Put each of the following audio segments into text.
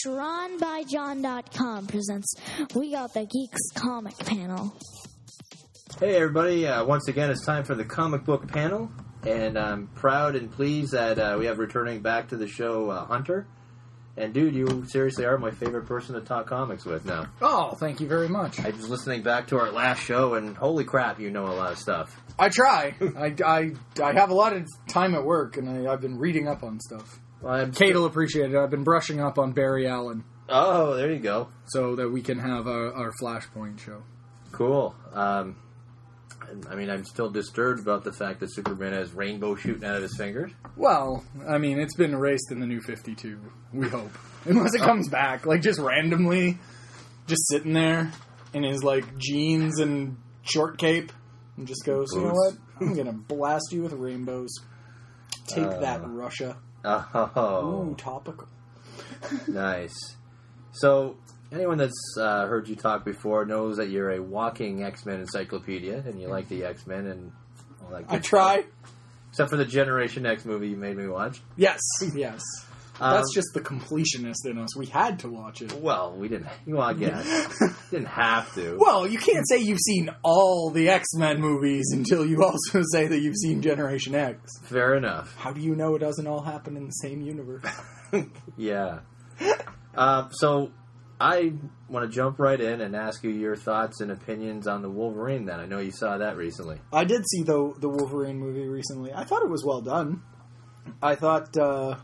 SharonByJohn.com presents We Got the Geeks comic panel. Hey everybody, once again it's time for the comic book panel, and I'm proud and pleased that we have returning back to the show Hunter. And dude, you seriously are my favorite person to talk comics with now. Oh, thank you very much. I was listening back to our last show, and holy crap, you know a lot of stuff. I try. I have a lot of time at work, and I've been reading up on stuff. Well, Kate will appreciate it. I've been brushing up on Barry Allen. Oh, there you go. So that we can have our Flashpoint show. Cool. I mean, I'm still disturbed about the fact that Superman has rainbow shooting out of his fingers. Well, I mean, it's been erased in the New 52, we hope. Unless it comes back, like, just randomly, just sitting there in his, like, jeans and short cape, and just goes, you know what? I'm gonna blast you with rainbows. Take that, Russia. Oh. Ooh, topical. Nice. So, anyone that's heard you talk before knows that you're a walking X-Men encyclopedia, and you like the X-Men and all that good I try. stuff. Except for the Generation X movie you made me watch. Yes, yes. That's just the completionist in us. We had to watch it. Well, we didn't. Well, I guess. Didn't have to. Well, you can't say you've seen all the X-Men movies until you also say that you've seen Generation X. Fair enough. How do you know it doesn't all happen in the same universe? Yeah. So, I want to jump right in and ask you your thoughts and opinions on the Wolverine then. I know you saw that recently. I did see the Wolverine movie recently. I thought it was well done. I thought the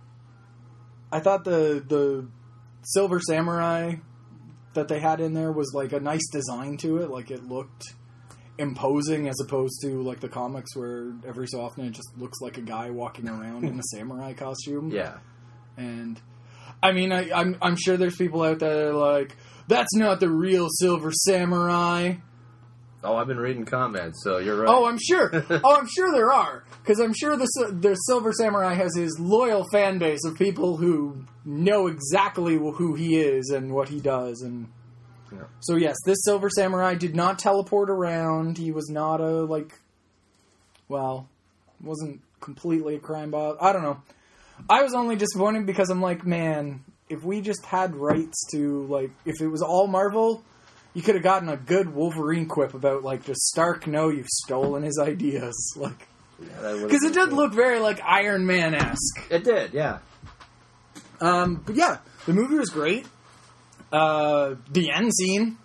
Silver Samurai that they had in there was like a nice design to it. Like, it looked imposing as opposed to like the comics where every so often it just looks like a guy walking around in a samurai costume. Yeah. And I mean, I'm sure there's people out there that are like, that's not the real Silver Samurai. Oh, I've been reading comments, so you're right. Oh, I'm sure. I'm sure there are. Because I'm sure the Silver Samurai has his loyal fan base of people who know exactly who he is and what he does. And yeah. So, yes, this Silver Samurai did not teleport around. He was not wasn't completely a crime boss. I don't know. I was only disappointed because I'm like, man, if we just had rights to, like, if it was all Marvel, you could have gotten a good Wolverine quip about, like, just Stark, no, you've stolen his ideas. Like, because it did look very, like, Iron Man-esque. It did, yeah. But yeah, the movie was great. The end scene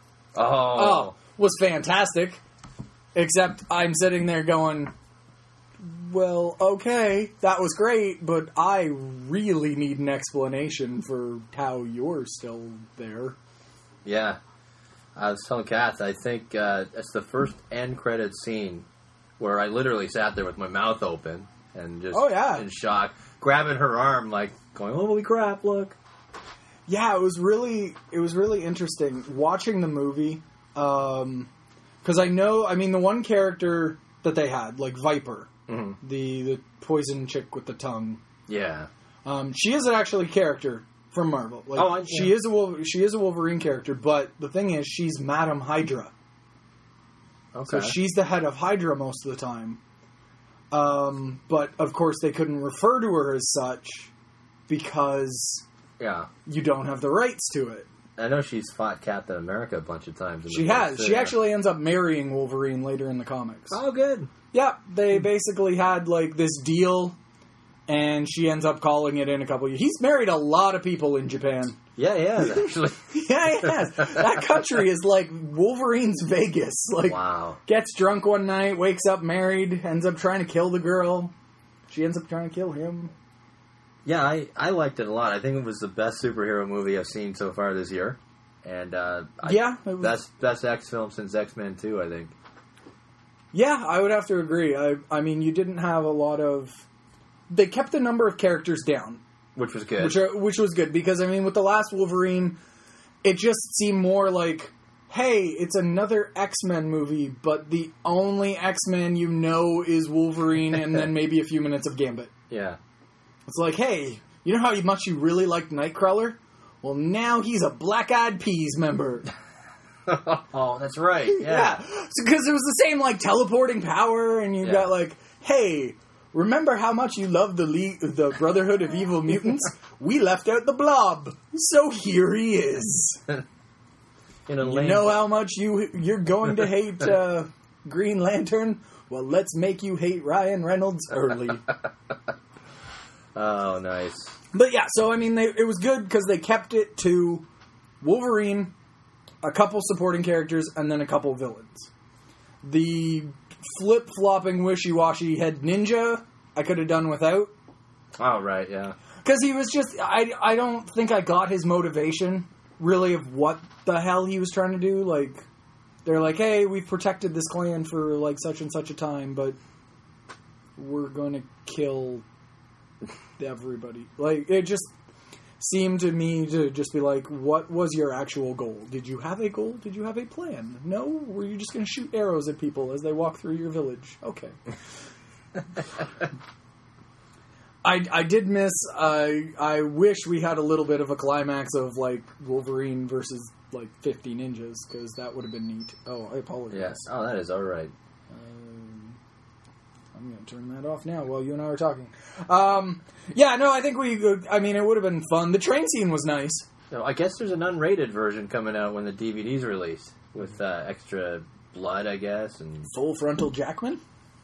was fantastic. Except I'm sitting there going, well, okay, that was great, but I really need an explanation for how you're still there. Yeah. I was telling Kath, I think it's the first end credit scene where I literally sat there with my mouth open and just in shock, grabbing her arm, like, going, holy crap, look. Yeah, it was really interesting watching the movie, because the one character that they had, like Viper, mm-hmm. the poison chick with the tongue. Yeah. She is actually a character from Marvel. Like, she is a Wolverine character, but the thing is, she's Madam Hydra. Okay. So she's the head of Hydra most of the time. But of course, they couldn't refer to her as such because you don't have the rights to it. I know she's fought Captain America a bunch of times. She has. She actually ends up marrying Wolverine later in the comics. Oh, good. Yeah, they basically had like this deal, and she ends up calling it in a couple of years. He's married a lot of people in Japan. Yeah, he has, actually. Yeah, he has. That country is like Wolverine's Vegas. Like, wow. Gets drunk one night, wakes up married, ends up trying to kill the girl. She ends up trying to kill him. Yeah, I liked it a lot. I think it was the best superhero movie I've seen so far this year. And, best X film since X-Men 2, I think. Yeah, I would have to agree. I mean, you didn't have a lot of... They kept the number of characters down. Which was good. Which was good, because, I mean, with the last Wolverine, it just seemed more like, hey, it's another X-Men movie, but the only X-Men you know is Wolverine and then maybe a few minutes of Gambit. Yeah. It's like, hey, you know how much you really liked Nightcrawler? Well, now he's a Black Eyed Peas member. Oh, that's right. Yeah. Because it was the same, like, teleporting power, and you got, like, hey, remember how much you loved the Brotherhood of Evil Mutants? We left out the Blob. So here he is. You know how much you're going to hate Green Lantern? Well, let's make you hate Ryan Reynolds early. Oh, nice. But yeah, so I mean, it was good because they kept it to Wolverine, a couple supporting characters, and then a couple villains. The flip-flopping, wishy-washy head ninja, I could have done without. Oh, right, yeah. Because he was just... I don't think I got his motivation, really, of what the hell he was trying to do. Like, they're like, hey, we've protected this clan for, like, such and such a time, but we're going to kill everybody. Like, it just seemed to me to just be like, what was your actual goal? Did you have a goal? Did you have a plan? No? Were you just going to shoot arrows at people as they walk through your village? Okay. I did miss, I wish we had a little bit of a climax of, like, Wolverine versus, like, 50 ninjas, because that would have been neat. Oh, I apologize. Yes. Oh, that is alright. I'm going to turn that off now while you and I are talking. Yeah, no, I think it would have been fun. The train scene was nice. So I guess there's an unrated version coming out when the DVD's released, with extra blood, I guess, and... Full frontal Jackman?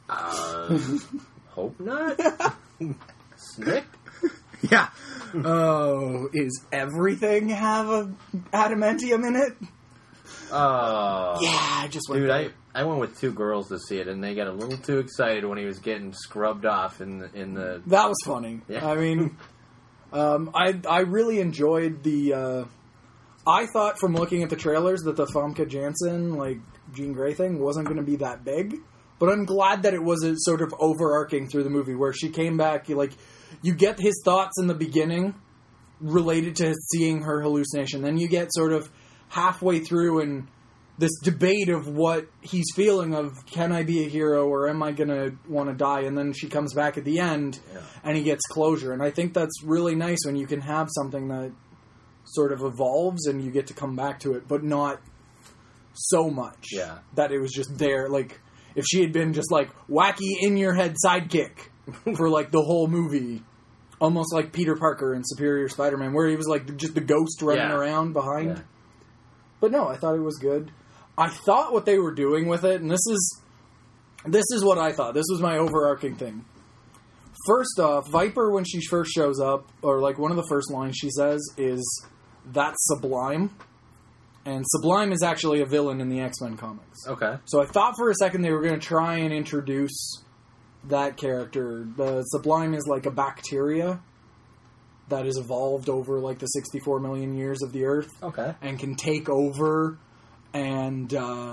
Hope not. Snick? Yeah. Oh, is everything have a adamantium in it? Oh. Yeah, I just went... Dude, I went with two girls to see it, and they got a little too excited when he was getting scrubbed off in the... That was funny. Yeah. I mean, I really enjoyed the... I thought from looking at the trailers that the Famke Janssen, like, Jean Grey thing wasn't going to be that big. But I'm glad that it was a sort of overarching through the movie, where she came back, you get his thoughts in the beginning related to seeing her hallucination. Then you get sort of halfway through and this debate of what he's feeling of, can I be a hero or am I going to want to die? And then she comes back at the end and he gets closure. And I think that's really nice when you can have something that sort of evolves and you get to come back to it, but not so much that it was just there. Like, if she had been just like wacky in your head sidekick for like the whole movie, almost like Peter Parker in Superior Spider-Man, where he was like just the ghost running around behind. Yeah. But no, I thought it was good. I thought what they were doing with it, and this is what I thought. This was my overarching thing. First off, Viper, when she first shows up, or like one of the first lines she says is, "That's Sublime." And Sublime is actually a villain in the X-Men comics. Okay. So I thought for a second they were going to try and introduce that character. The Sublime is like a bacteria that has evolved over like the 64 million years of the Earth. Okay. And can take over and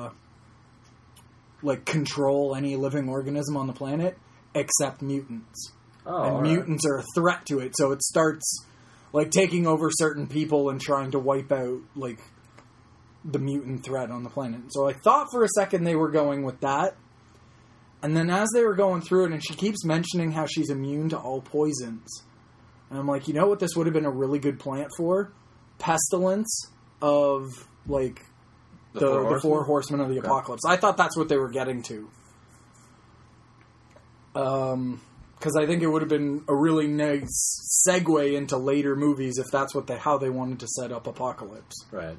like control any living organism on the planet except mutants. Oh, and mutants are a threat to it. So it starts like taking over certain people and trying to wipe out like the mutant threat on the planet. So I thought for a second they were going with that. And then as they were going through it, and she keeps mentioning how she's immune to all poisons. And I'm like, you know what this would have been a really good plant for? Pestilence of, like, the four horsemen of the apocalypse. I thought that's what they were getting to. Because I think it would have been a really nice segue into later movies if that's how they wanted to set up Apocalypse. Right.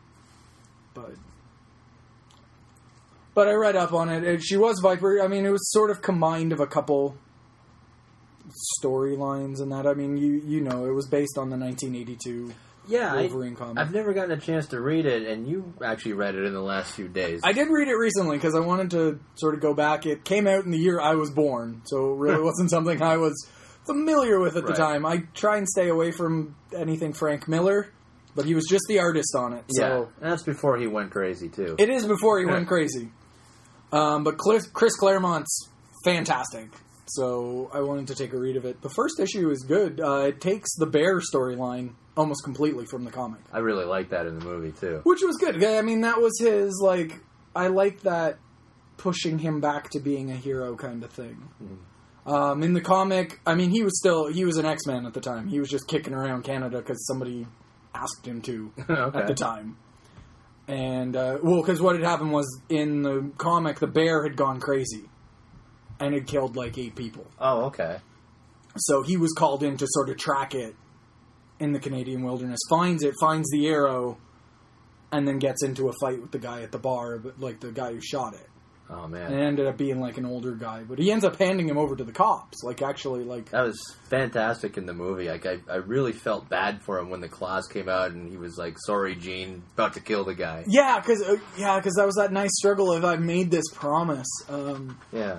But I read up on it. She was Viper. I mean, it was sort of combined of a couple storylines and that. I mean, you know, it was based on the 1982 Wolverine comic. I've never gotten a chance to read it, and you actually read it in the last few days. I did read it recently because I wanted to sort of go back. It came out in the year I was born, so it really wasn't something I was familiar with at the time. I try and stay away from anything Frank Miller. But he was just the artist on it. So. Yeah, and that's before he went crazy, too. It is before he went crazy. But Chris Claremont's fantastic. So I wanted to take a read of it. The first issue is good. It takes the Bear storyline almost completely from the comic. I really like that in the movie, too. Which was good. I mean, that was his, like... I like that pushing him back to being a hero kind of thing. Mm-hmm. In the comic, I mean, he was an X-Man at the time. He was just kicking around Canada because somebody asked him to at the time. And, because what had happened was, in the comic, the bear had gone crazy. And had killed, like, 8 people. Oh, okay. So he was called in to sort of track it in the Canadian wilderness, finds the arrow, and then gets into a fight with the guy at the bar, but like the guy who shot it. Oh, man. And it ended up being like an older guy, but he ends up handing him over to the cops. Like, actually, like... That was fantastic in the movie. Like, I really felt bad for him when the claws came out and he was like, sorry, Gene, about to kill the guy. Yeah, because that was that nice struggle of, I've made this promise. Yeah.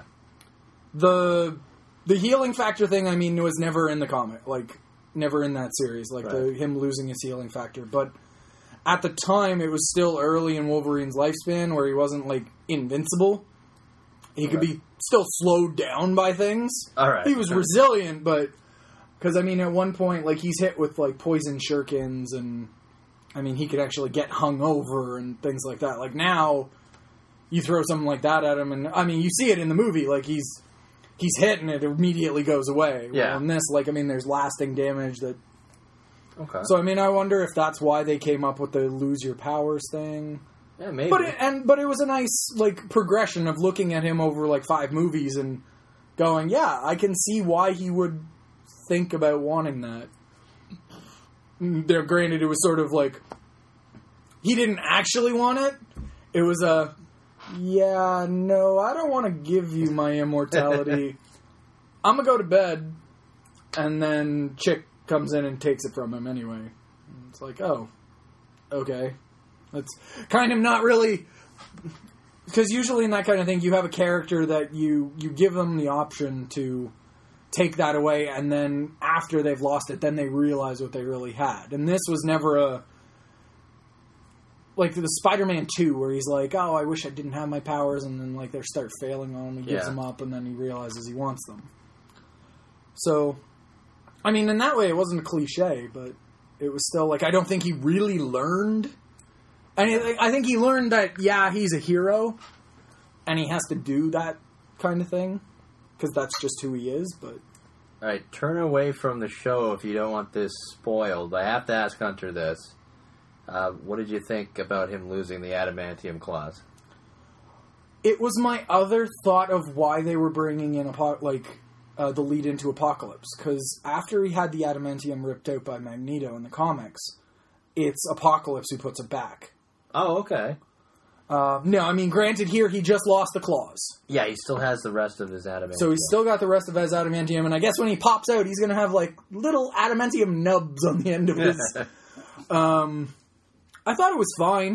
The healing factor thing, I mean, was never in the comic. Like, never in that series. Like, right. him losing his healing factor. But at the time, it was still early in Wolverine's lifespan where he wasn't, like, invincible. He could be still slowed down by things. All right. He was resilient, but... Because, I mean, at one point, like, he's hit with, like, poison shurikens, and... I mean, he could actually get hung over and things like that. Like, now, you throw something like that at him, and... I mean, you see it in the movie. Like, he's hit, and it immediately goes away. Yeah. Well, in this, like, I mean, there's lasting damage that... Okay. So, I mean, I wonder if that's why they came up with the lose your powers thing. Yeah, maybe. But it was a nice, like, progression of looking at him over, like, 5 movies and going, yeah, I can see why he would think about wanting that. Granted, it was sort of like, he didn't actually want it. It was a, yeah, no, I don't want to give you my immortality. I'm going to go to bed. And then Chick comes in and takes it from him anyway. It's like, oh, okay. That's kind of not really... Because usually in that kind of thing, you have a character that you give them the option to take that away, and then after they've lost it, then they realize what they really had. And this was never a... Like the Spider-Man 2, where he's like, oh, I wish I didn't have my powers, and then like they start failing on him, he gives them up, and then he realizes he wants them. So... I mean, in that way, it wasn't a cliche, but it was still, like, I don't think he really learned. I think he learned that, yeah, he's a hero, and he has to do that kind of thing, because that's just who he is, but... All right, turn away from the show if you don't want this spoiled. I have to ask Hunter this. What did you think about him losing the adamantium claws? It was my other thought of why they were bringing in, the lead into Apocalypse, because after he had the adamantium ripped out by Magneto in the comics, it's Apocalypse who puts it back. Oh, okay. No, I mean, granted, here he just lost the claws. Yeah, he still has the rest of his adamantium. So he's still got the rest of his adamantium, and I guess when he pops out, he's going to have, like, little adamantium nubs on the end of his... I thought it was fine.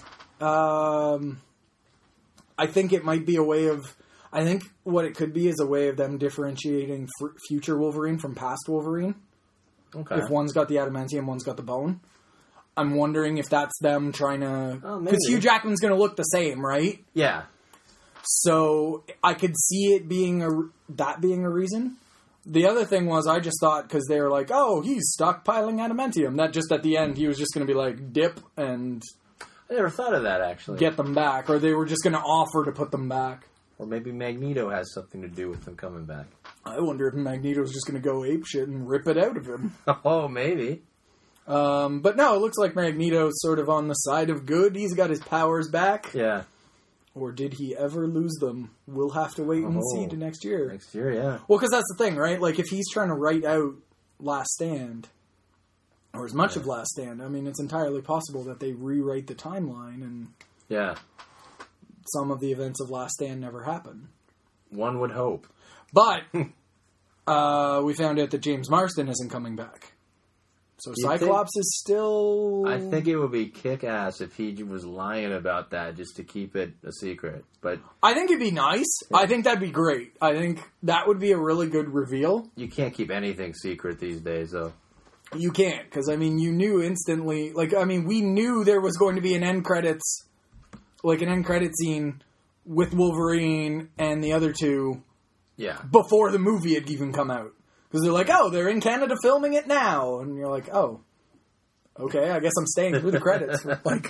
I think it might be a way of... I think what it could be is a way of them differentiating future Wolverine from past Wolverine. Okay. If one's got the adamantium, one's got the bone. I'm wondering if that's them trying to... Because Hugh Jackman's going to look the same, right? Yeah. So I could see it being being a reason. The other thing was, I just thought, because they were like, oh, he's stockpiling adamantium, that just at the end he was just going to be like, dip and... I never thought of that, actually. Get them back, or they were just going to offer to put them back. Or maybe Magneto has something to do with them coming back. I wonder if Magneto's just going to go apeshit and rip it out of him. Oh, maybe. But no, it looks like Magneto's sort of on the side of good. He's got his powers back. Yeah. Or did he ever lose them? We'll have to wait and see to next year. Next year, yeah. Well, because that's the thing, right? Like, if he's trying to write out Last Stand, or as much of Last Stand, I mean, it's entirely possible that they rewrite the timeline and... Yeah. Some of the events of Last Stand never happen. One would hope. But we found out that James Marsden isn't coming back. So Cyclops is still... I think it would be kick-ass if he was lying about that just to keep it a secret. But I think it'd be nice. Yeah. I think that'd be great. I think that would be a really good reveal. You can't keep anything secret these days, though. You can't, because, I mean, you knew instantly... Like, I mean, we knew there was going to be an end credits... Like an end credit scene with Wolverine and the other two before the movie had even come out. Because they're like, oh, they're in Canada filming it now. And you're like, oh, okay, I guess I'm staying through the credits.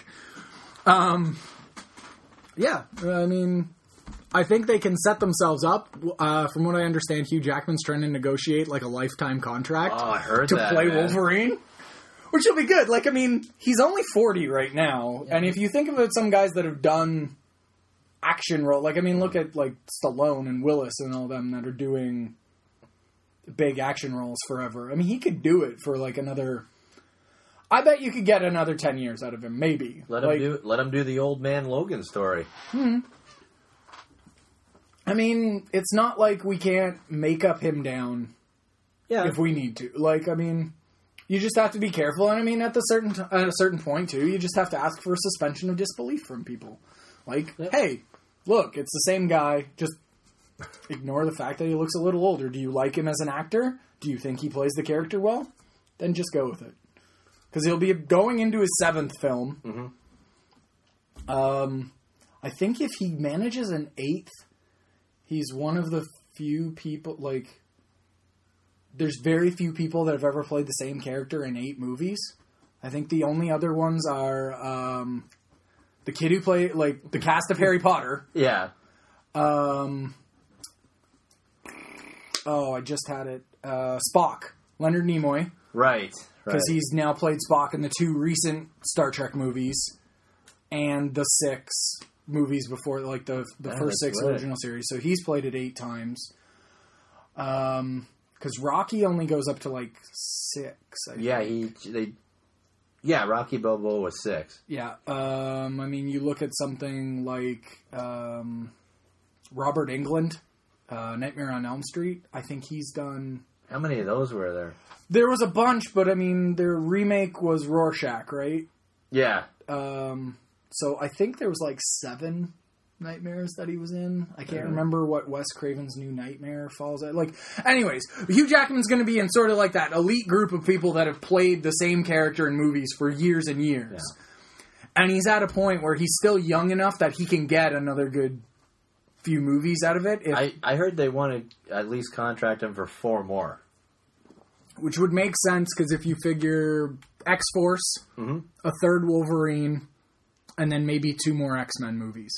Yeah, I mean, I think they can set themselves up. From what I understand, Hugh Jackman's trying to negotiate like a lifetime contract to play Wolverine. Which will be good. Like, I mean, he's only 40 right now. Yeah. And if you think about some guys that have done action role, like, I mean, look at, like, Stallone and Willis and all them that are doing big action roles forever. I mean, he could do it for, like, another I bet you could get another 10 years out of him, maybe. Let him do the old man Logan story. I mean, it's not like we can't make up him down if we need to. Like, I mean, you just have to be careful. And I mean, at a certain point, too, you just have to ask for a suspension of disbelief from people. Like, hey, look, it's the same guy. Just ignore the fact that he looks a little older. Do you like him as an actor? Do you think he plays the character well? Then just go with it. Because he'll be going into his 7th film. I think if he manages an 8th, he's one of the few people, like, there's very few people that have ever played the same character in 8 movies. I think the only other ones are the kid who played, like, the cast of Harry Potter. Yeah. I just had it. Spock. Leonard Nimoy. Right. Because he's now played Spock in the 2 recent Star Trek movies and the 6 movies before, like the first 6 original series. So he's played it 8 times. Because Rocky only goes up to like 6. I think. Rocky Balboa was 6. Yeah. I mean, you look at something like Robert Englund, Nightmare on Elm Street. I think he's done. How many of those were there? There was a bunch, but I mean, their remake was Rorschach, right? Yeah. So I think there was like 7 Nightmares that he was in. I can't remember what Wes Craven's New Nightmare falls at. Like, anyways, Hugh Jackman's going to be in sort of like that elite group of people that have played the same character in movies for years and years. Yeah. And he's at a point where he's still young enough that he can get another good few movies out of it. I heard they want to at least contract him for 4 more. Which would make sense, because if you figure X-Force, a 3rd Wolverine, and then maybe 2 more X-Men movies.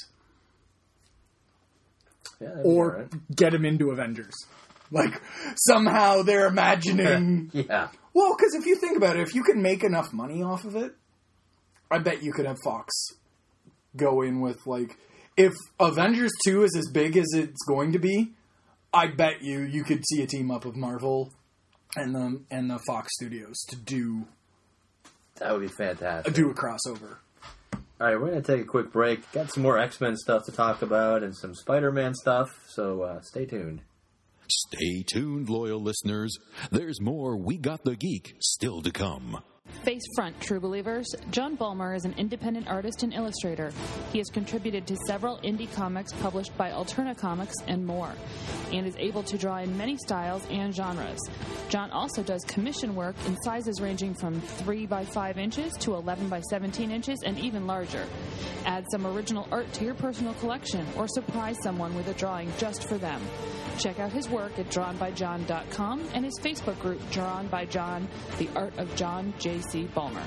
Yeah, or right. Get him into Avengers. Like, somehow they're imagining... Yeah. Well, because if you think about it, if you can make enough money off of it, I bet you could have Fox go in with, like... If Avengers 2 is as big as it's going to be, I bet you could see a team up of Marvel and the Fox Studios to do... That would be fantastic. Do a crossover. All right, we're going to take a quick break. Got some more X-Men stuff to talk about and some Spider-Man stuff, so stay tuned. Stay tuned, loyal listeners. There's more We Got the Geek still to come. Face front, true believers. John Bulmer is an independent artist and illustrator. He has contributed to several indie comics published by Alterna Comics and more, and is able to draw in many styles and genres. John also does commission work in sizes ranging from 3 by 5 inches to 11 by 17 inches and even larger. Add some original art to your personal collection or surprise someone with a drawing just for them. Check out his work at drawnbyjohn.com and his Facebook group, Drawn by John, The Art of John J.C. Bulmer.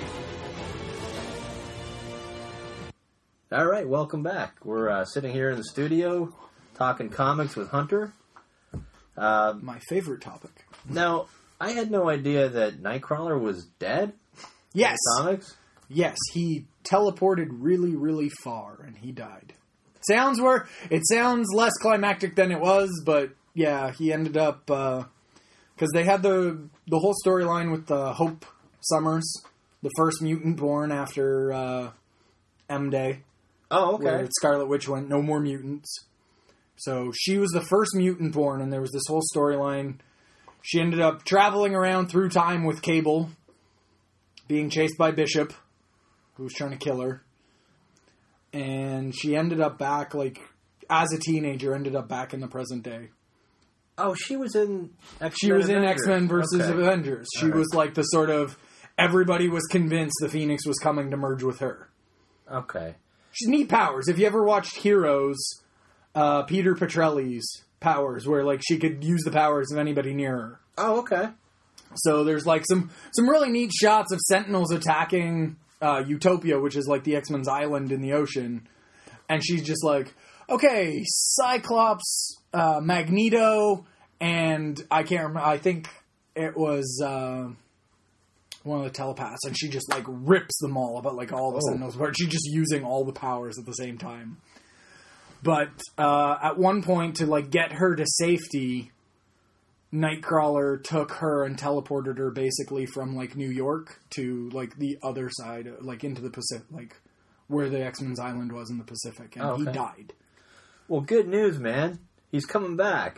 All right, welcome back. We're sitting here in the studio talking comics with Hunter. My favorite topic. Now, I had no idea that Nightcrawler was dead. Yes. In comics? Yes, he teleported really, really far and he died. It sounds less climactic than it was, but yeah, he ended up because they had the whole storyline with Hope Summers, the first mutant born after M-Day. Oh, okay. Where Scarlet Witch went, no more mutants. So she was the first mutant born, and there was this whole storyline. She ended up traveling around through time with Cable, being chased by Bishop, who was trying to kill her. And she ended up back, like, as a teenager, ended up back in the present day. Oh, she was in X-Men. She was in X-Men versus Avengers. She was like the sort of, everybody was convinced the Phoenix was coming to merge with her. Okay. She's neat powers. If you ever watched Heroes, Peter Petrelli's powers, where like she could use the powers of anybody near her. Oh, okay. So there's like some really neat shots of Sentinels attacking Utopia, which is like the X-Men's island in the ocean. And she's just like, okay, Cyclops, Magneto, and I can't remember, I think it was one of the telepaths, and she just like rips them all about like all the Sentinels, but she's just using all the powers at the same time. But at one point, to like get her to safety, Nightcrawler took her and teleported her basically from, like, New York to, like, the other side, like, into the Pacific, like, where the X-Men's island was in the Pacific, and he died. Well, good news, man. He's coming back.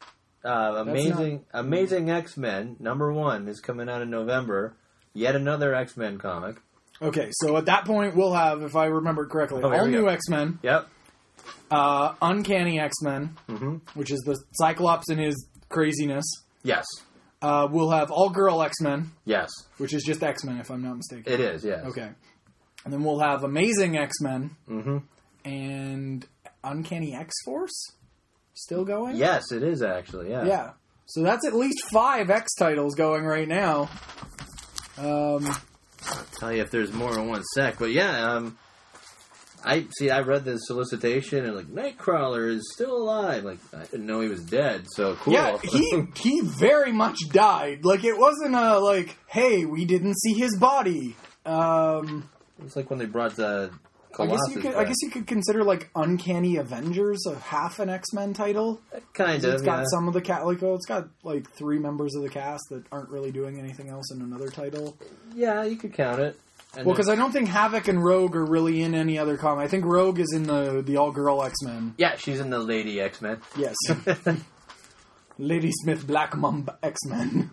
Amazing X-Men, #1, is coming out in November. Yet another X-Men comic. Okay, so at that point, we'll have, if I remember correctly, all new X-Men. Yep. Uncanny X-Men, which is the Cyclops and his craziness. Yes. We'll have all-girl X-Men. Yes. Which is just X-Men, if I'm not mistaken. It is, yes. Okay. And then we'll have Amazing X-Men. And Uncanny X-Force? Still going? Yes, it is actually, yeah. Yeah. So that's at least 5 X titles going right now. I'll tell you if there's more in one sec. But yeah, I read the solicitation and, like, Nightcrawler is still alive. Like, I didn't know he was dead, so cool. Yeah, he very much died. Like, it wasn't a, like, hey, we didn't see his body. It's like when they brought the Colossus I guess you could consider, like, Uncanny Avengers a half an X-Men title. Kind of, It's got some of the it's got, like, 3 members of the cast that aren't really doing anything else in another title. Yeah, you could count it. And well, because I don't think Havoc and Rogue are really in any other comic. I think Rogue is in the all-girl X-Men. Yeah, she's in the Lady X-Men. Yes. Lady Smith Black Mamba X-Men.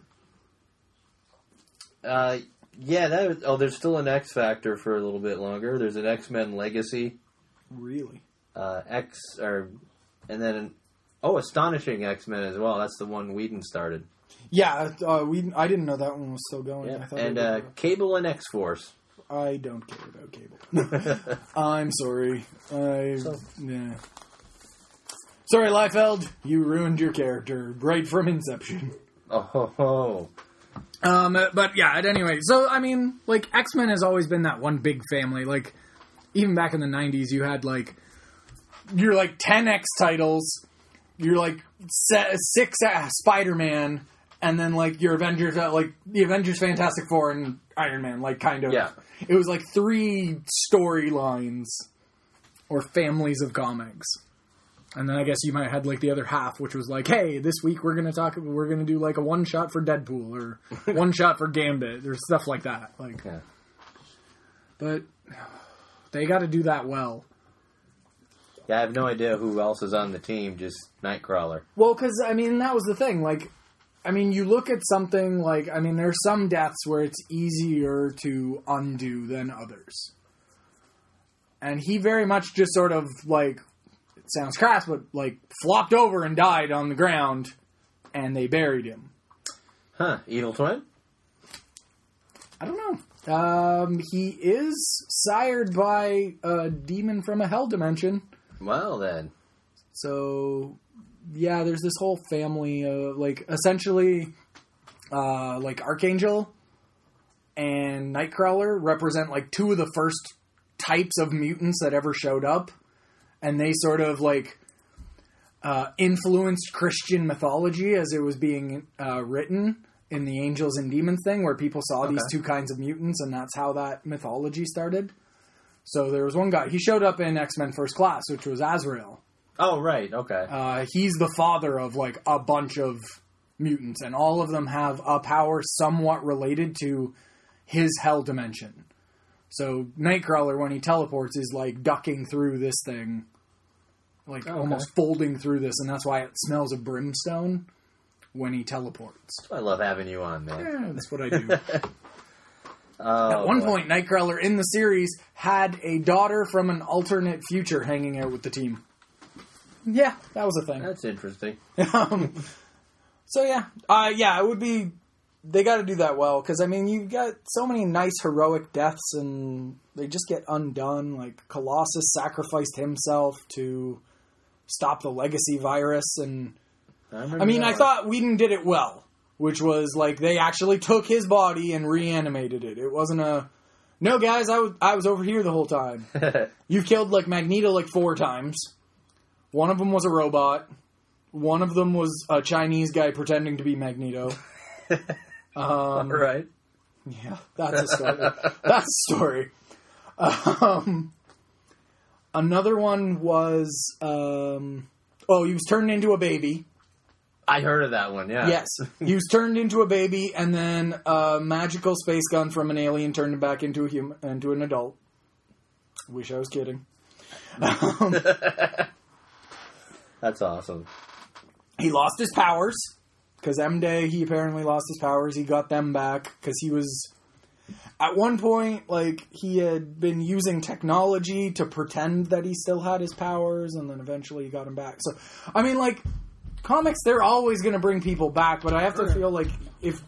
Yeah, there's still an X Factor for a little bit longer. There's an X-Men Legacy. Really? And then Astonishing X-Men as well. That's the one Whedon started. Yeah, I didn't know that one was still going. Yeah. I thought and Cable and X-Force. I don't care about Cable. I'm sorry. Yeah. Sorry, Liefeld. You ruined your character right from inception. Oh ho ho. But yeah, at any rate, so, I mean, like, X-Men has always been that one big family. Like, even back in the 90s, you had, like, you're, like, 10 X titles, you're, like, 6 Spider-Man, and then, like, your Avengers, like, the Avengers, Fantastic Four, and Iron Man, like, kind of. Yeah. It was, like, 3 storylines, or families of comics. And then I guess you might have had, like, the other half, which was like, hey, this week we're going to do, like, a one-shot for Deadpool, or one-shot for Gambit, or stuff like that. Like, yeah. But they got to do that well. Yeah, I have no idea who else is on the team, just Nightcrawler. Well, because, I mean, that was the thing. Like, I mean, you look at something like, I mean, there's some deaths where it's easier to undo than others. And he very much just sort of, like, sounds crass, but, like, flopped over and died on the ground, and they buried him. Huh. Evil Twin? I don't know. He is sired by a demon from a hell dimension. Well, then. So, yeah, there's this whole family, like, essentially, like, Archangel and Nightcrawler represent, like, 2 of the first types of mutants that ever showed up. And they sort of, like, influenced Christian mythology as it was being written in the Angels and Demons thing, where people saw these 2 kinds of mutants, and that's how that mythology started. So there was one guy, he showed up in X-Men First Class, which was Azrael. Oh, right, okay. He's the father of, like, a bunch of mutants, and all of them have a power somewhat related to his hell dimension. So Nightcrawler, when he teleports, is, like, ducking through this thing. Like, almost folding through this, and that's why it smells of brimstone when he teleports. I love having you on, man. Yeah, that's what I do. At one point, Nightcrawler in the series had a daughter from an alternate future hanging out with the team. Yeah, that was a thing. That's interesting. So, yeah, it would be... They got to do that well, because, I mean, you've got so many nice heroic deaths, and they just get undone. Like, Colossus sacrificed himself to stop the legacy virus, and... I thought Whedon did it well, which was, like, they actually took his body and reanimated it. It wasn't a, no, guys, I was over here the whole time. You've killed, like, Magneto, like, 4 times. One of them was a robot. One of them was a Chinese guy pretending to be Magneto. Right. Yeah, that's a story. That's a story. Another one was, he was turned into a baby. I heard of that one, yeah. Yes. He was turned into a baby, and then a magical space gun from an alien turned him back into an adult. Wish I was kidding. That's awesome. He lost his powers, because M-Day, he apparently lost his powers. He got them back, because he was... At one point, like, he had been using technology to pretend that he still had his powers, and then eventually he got them back. So, I mean, like... Comics, they're always going to bring people back, but I have to feel like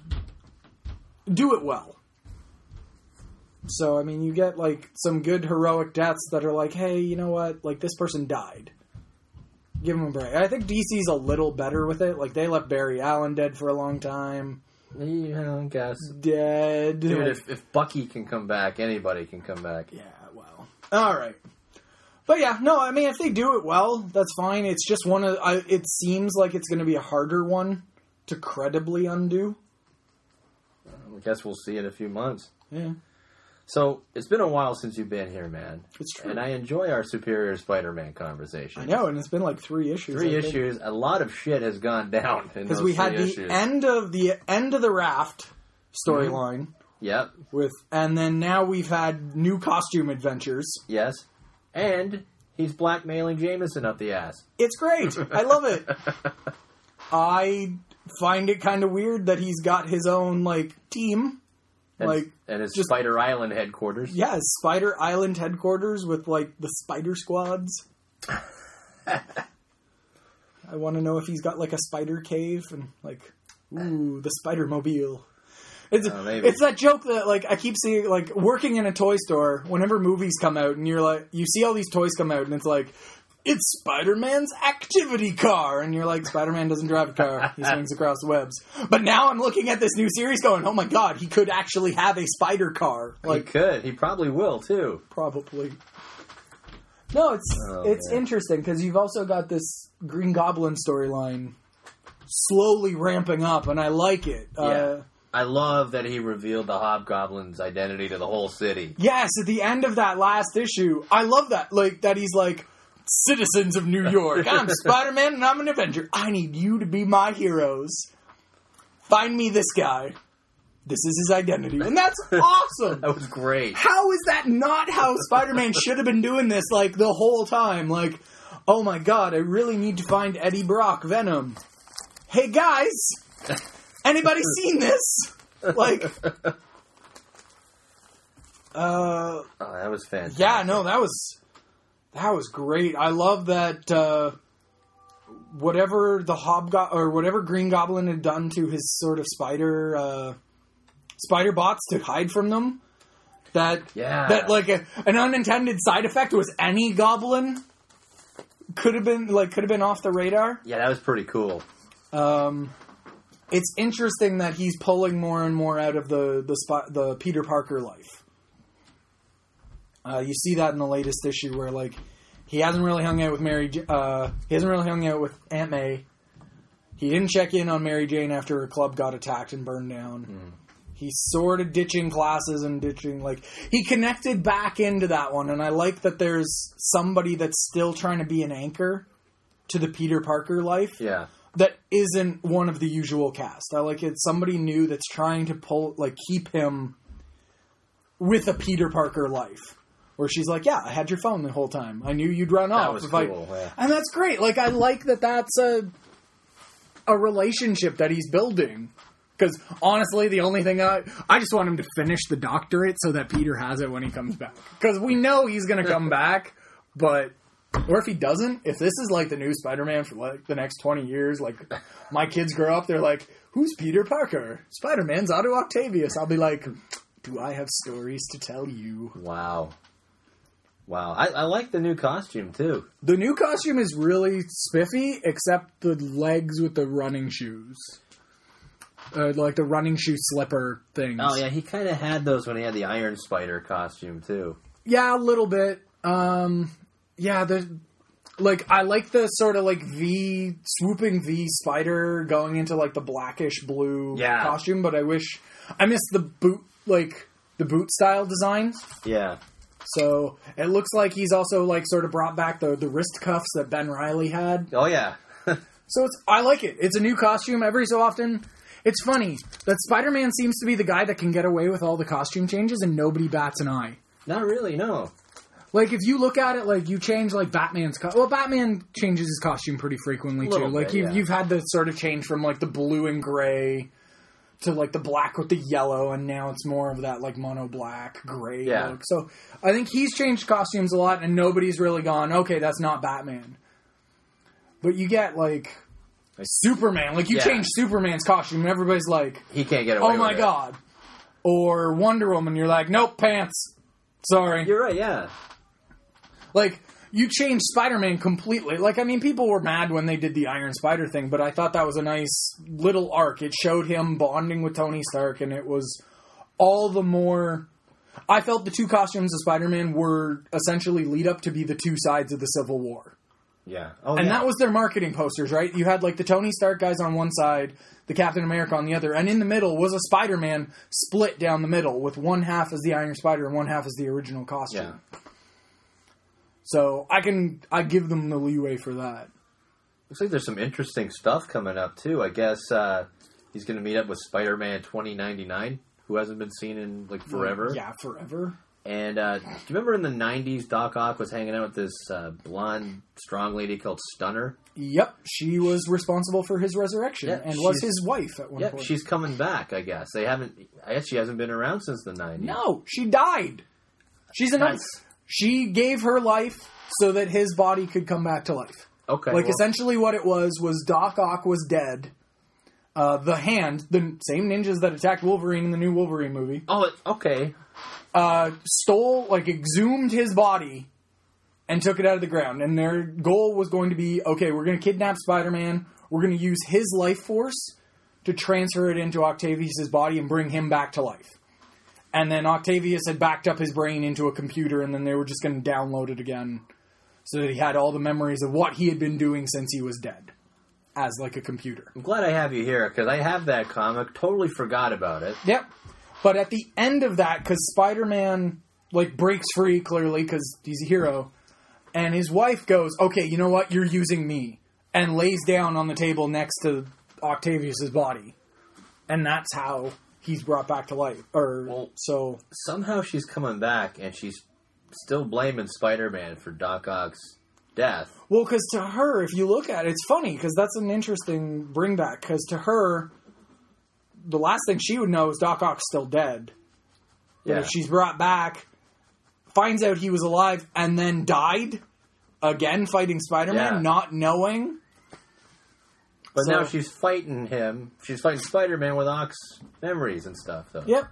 do it well. So, I mean, you get, like, some good heroic deaths that are like, hey, you know what? Like, this person died. Give him a break. I think DC's a little better with it. Like, they left Barry Allen dead for a long time. Yeah, I guess. Dead. Dude, like, if Bucky can come back, anybody can come back. Yeah, well. All right. But yeah, no, I mean, if they do it well, that's fine. It's just it seems like it's going to be a harder one to credibly undo. I guess we'll see in a few months. Yeah. So, it's been a while since you've been here, man. It's true. And I enjoy our Superior Spider-Man conversation. I know, and it's been like 3 issues. 3 issues. A lot of shit has gone down in those 3 issues. Because we had the end of the Raft storyline. Yep. And then now we've had new costume adventures. Yes. And he's blackmailing Jameson up the ass. It's great. I love it. I find it kind of weird that he's got his own, like, team. And his Spider Island headquarters. Yeah, Spider Island headquarters with, like, the Spider Squads. I want to know if he's got, like, a spider cave and, like, ooh, the Spider-Mobile. It's that joke that, like, I keep seeing, like, working in a toy store, whenever movies come out, and you're like, you see all these toys come out, and it's like, it's Spider-Man's activity car, and you're like, Spider-Man doesn't drive a car, he swings across the webs. But now I'm looking at this new series going, oh my god, he could actually have a spider car. Like, he could, he probably will, too. Probably. No, it's interesting, because you've also got this Green Goblin storyline slowly ramping up, and I like it. Yeah. I love that he revealed the Hobgoblin's identity to the whole city. Yes, at the end of that last issue. I love that. Like, that he's like, citizens of New York, I'm Spider-Man and I'm an Avenger. I need you to be my heroes. Find me this guy. This is his identity. And that's awesome. That was great. How is that not how Spider-Man should have been doing this, like, the whole time? Like, oh my god, I really need to find Eddie Brock, Venom. Hey, guys! Anybody seen this? Like, that was fantastic. Yeah, no, that was great. I love that whatever whatever Green Goblin had done to his sort of spider bots to hide from them, that like an unintended side effect was any goblin could have been off the radar. Yeah, that was pretty cool. It's interesting that he's pulling more and more out of the Peter Parker life. You see that in the latest issue where, like, he hasn't really hung out with he hasn't really hung out with Aunt May. He didn't check in on Mary Jane after her club got attacked and burned down. Mm. He's sort of ditching classes and he connected back into that one, and I like that there's somebody that's still trying to be an anchor to the Peter Parker life. Yeah. That isn't one of the usual cast. I like it. Somebody new that's trying to keep him with a Peter Parker life. Where she's like, yeah, I had your phone the whole time. I knew you'd run off. That was cool, yeah. And that's great. Like, I like that that's a relationship that he's building. Because, honestly, the only thing I just want him to finish the doctorate so that Peter has it when he comes back. Because we know he's going to come back, but... Or if he doesn't, if this is like the new Spider-Man for like the next 20 years, like my kids grow up, they're like, who's Peter Parker? Spider-Man's Otto Octavius. I'll be like, do I have stories to tell you? Wow. I like the new costume too. The new costume is really spiffy, except the legs with the running shoes. Like the running shoe slipper things. Oh yeah, he kind of had those when he had the Iron Spider costume too. Yeah, a little bit. Yeah, I like the sort of like swooping V spider going into like the blackish blue costume, but I missed the boot style designs. Yeah. So it looks like he's also like sort of brought back the wrist cuffs that Ben Reilly had. Oh yeah. So I like it. It's a new costume every so often. It's funny that Spider-Man seems to be the guy that can get away with all the costume changes and nobody bats an eye. Not really, no. Like, if you look at it, like, you change, like, Batman's... Batman changes his costume pretty frequently, too. Like, you've had the sort of change from, like, the blue and gray to, like, the black with the yellow, and now it's more of that, like, mono black, gray look. So, I think he's changed costumes a lot, and nobody's really gone, okay, that's not Batman. But you get, like Superman. Like, you change Superman's costume, and everybody's like... He can't get away with it. Oh, my God. Or Wonder Woman, you're like, nope, pants. Sorry. You're right, yeah. Like, you changed Spider-Man completely. Like, I mean, people were mad when they did the Iron Spider thing, but I thought that was a nice little arc. It showed him bonding with Tony Stark, and it was all the more... I felt the two costumes of Spider-Man were essentially lead up to be the two sides of the Civil War. Yeah. And that was their marketing posters, right? You had, like, the Tony Stark guys on one side, the Captain America on the other, and in the middle was a Spider-Man split down the middle, with one half as the Iron Spider and one half as the original costume. Yeah. So I give them the leeway for that. Looks like there's some interesting stuff coming up too. I guess he's going to meet up with Spider-Man 2099, who hasn't been seen in like forever. Yeah, forever. And do you remember in the 90s, Doc Ock was hanging out with this blonde, strong lady called Stunner? Yep, she was responsible for his resurrection and was his wife at one point. She's coming back. I guess I guess she hasn't been around since the 90s. No, she died. She's She gave her life so that his body could come back to life. Okay. Like, essentially what it was Doc Ock was dead. The Hand, the same ninjas that attacked Wolverine in the new Wolverine movie. Oh, okay. Exhumed his body and took it out of the ground. And their goal was going to be, okay, we're going to kidnap Spider-Man. We're going to use his life force to transfer it into Octavius' body and bring him back to life. And then Octavius had backed up his brain into a computer, and then they were just going to download it again so that he had all the memories of what he had been doing since he was dead as, like, a computer. I'm glad I have you here, because I have that comic. Totally forgot about it. Yep. But at the end of that, because Spider-Man, like, breaks free, clearly, because he's a hero, and his wife goes, okay, you know what? You're using me. And lays down on the table next to Octavius' body. And that's how... he's brought back to life. So somehow she's coming back, and she's still blaming Spider-Man for Doc Ock's death. Well, because to her, if you look at it, it's funny, because that's an interesting bring back, because to her, the last thing she would know is Doc Ock's still dead. Yeah. But if she's brought back, finds out he was alive, and then died, again fighting Spider-Man, not knowing... But now she's fighting him. She's fighting Spider-Man with Ock's memories and stuff, though. Yep.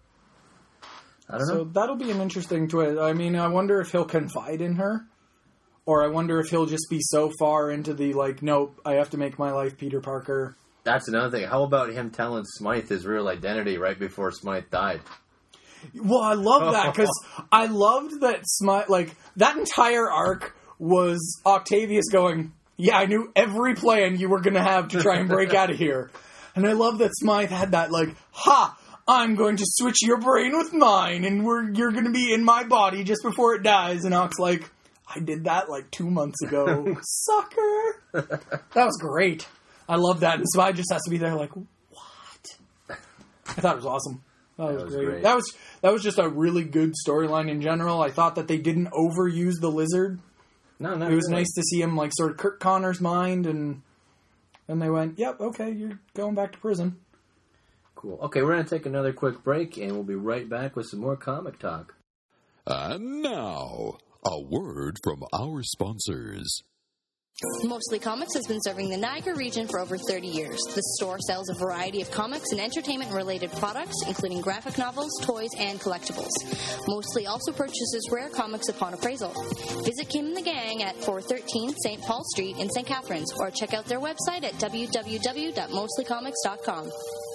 I don't know. So that'll be an interesting twist. I mean, I wonder if he'll confide in her. Or I wonder if he'll just be so far into the, like, nope, I have to make my life Peter Parker. That's another thing. How about him telling Smythe his real identity right before Smythe died? Well, I love that, because I loved that Smythe, like, that entire arc was Octavius going... yeah, I knew every plan you were going to have to try and break out of here. And I love that Smythe had that, like, ha! I'm going to switch your brain with mine, and you're going to be in my body just before it dies. And Ock's like, I did that, like, 2 months ago. Sucker! That was great. I love that. And Smythe just has to be there like, what? I thought it was awesome. That was great. That was just a really good storyline in general. I thought that they didn't overuse the lizard. No, it was nice to see him, like, sort of Kurt Connor's mind, and they went, yep, okay, you're going back to prison. Cool. Okay, we're going to take another quick break, and we'll be right back with some more comic talk. And now, a word from our sponsors. Mostly Comics has been serving the Niagara region for over 30 years. The store sells a variety of comics and entertainment-related products, including graphic novels, toys, and collectibles. Mostly also purchases rare comics upon appraisal. Visit Kim and the gang at 413 St. Paul Street in St. Catharines, or check out their website at www.mostlycomics.com.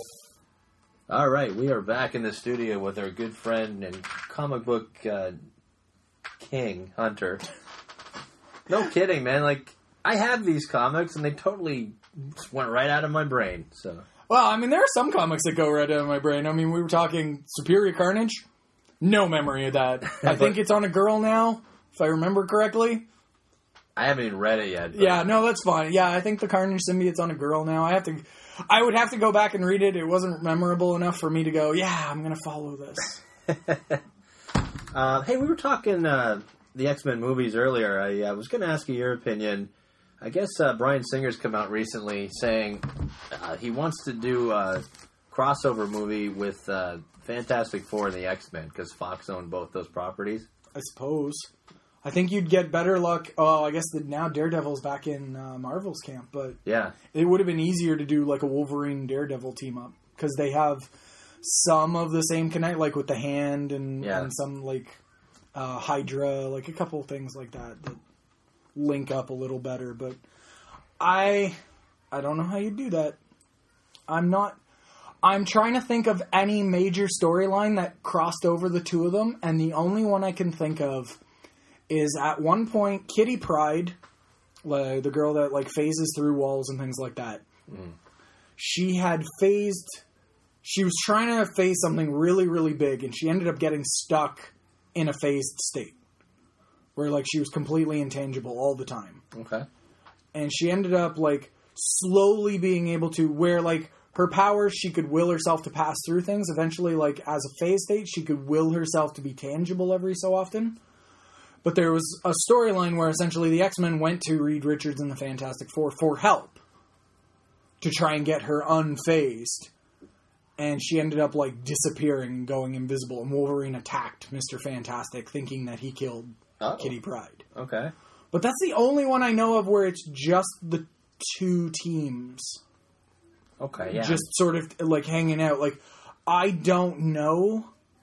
All right, we are back in the studio with our good friend and comic book king, Hunter. No kidding, man. Like, I have these comics, and they totally just went right out of my brain. So, well, I mean, there are some comics that go right out of my brain. I mean, we were talking Superior Carnage. No memory of that. I think it's on a girl now, if I remember correctly. I haven't even read it yet. But... Yeah, no, that's fine. Yeah, I think the Carnage symbiote's on a girl now. I would have to go back and read it. It wasn't memorable enough for me to go, yeah, I'm going to follow this. Hey, we were talking the X-Men movies earlier. I was going to ask you your opinion. I guess Bryan Singer's come out recently saying he wants to do a crossover movie with Fantastic Four and the X-Men because Fox owned both those properties. I suppose. I think you'd get better luck. Oh, I guess now Daredevil's back in Marvel's camp, but yeah, it would have been easier to do like a Wolverine Daredevil team up because they have some of the same connect, like with the hand and some like Hydra, like a couple of things like that link up a little better. But I don't know how you do that. I'm trying to think of any major storyline that crossed over the two of them, and the only one I can think of is at one point Kitty Pryde, the girl that like phases through walls and things like that. Mm. She was trying to phase something really, really big, and she ended up getting stuck in a phased state where like she was completely intangible all the time. Okay. And she ended up like slowly being able to, where like her powers, she could will herself to pass through things. Eventually, like as a phase state, she could will herself to be tangible every so often. But there was a storyline where essentially the X-Men went to Reed Richards and the Fantastic Four for help to try and get her unfazed. And she ended up like disappearing, going invisible. And Wolverine attacked Mr. Fantastic, thinking that he killed Kitty Pryde. Okay. But that's the only one I know of where it's just the two teams. Okay, yeah. Just sort of like hanging out. Like, I don't know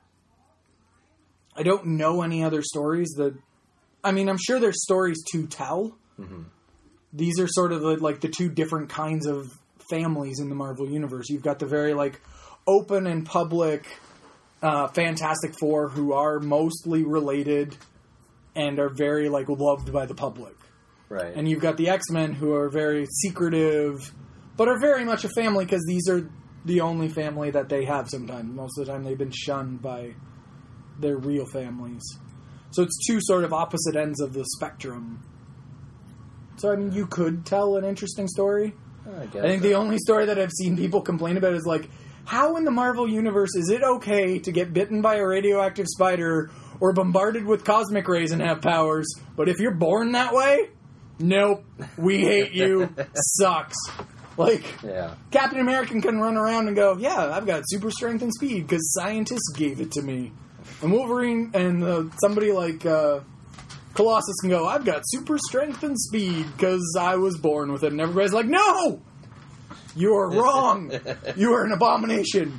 any other stories that... I mean, I'm sure there's stories to tell. Mm-hmm. These are sort of like the two different kinds of families in the Marvel Universe. You've got the very like open and public Fantastic Four who are mostly related and are very like loved by the public. Right. And you've got the X-Men who are very secretive, but are very much a family because these are the only family that they have sometimes. Most of the time they've been shunned by their real families. So it's two sort of opposite ends of the spectrum. So, I mean, you could tell an interesting story. I think the only story that I've seen people complain about is like, how in the Marvel Universe is it okay to get bitten by a radioactive spider or bombarded with cosmic rays and have powers, but if you're born that way, nope, we hate you, sucks. Like, yeah. Captain America can run around and go, yeah, I've got super strength and speed because scientists gave it to me. And Wolverine and somebody like Colossus can go, I've got super strength and speed because I was born with it. And everybody's like, no! You are wrong! You are an abomination!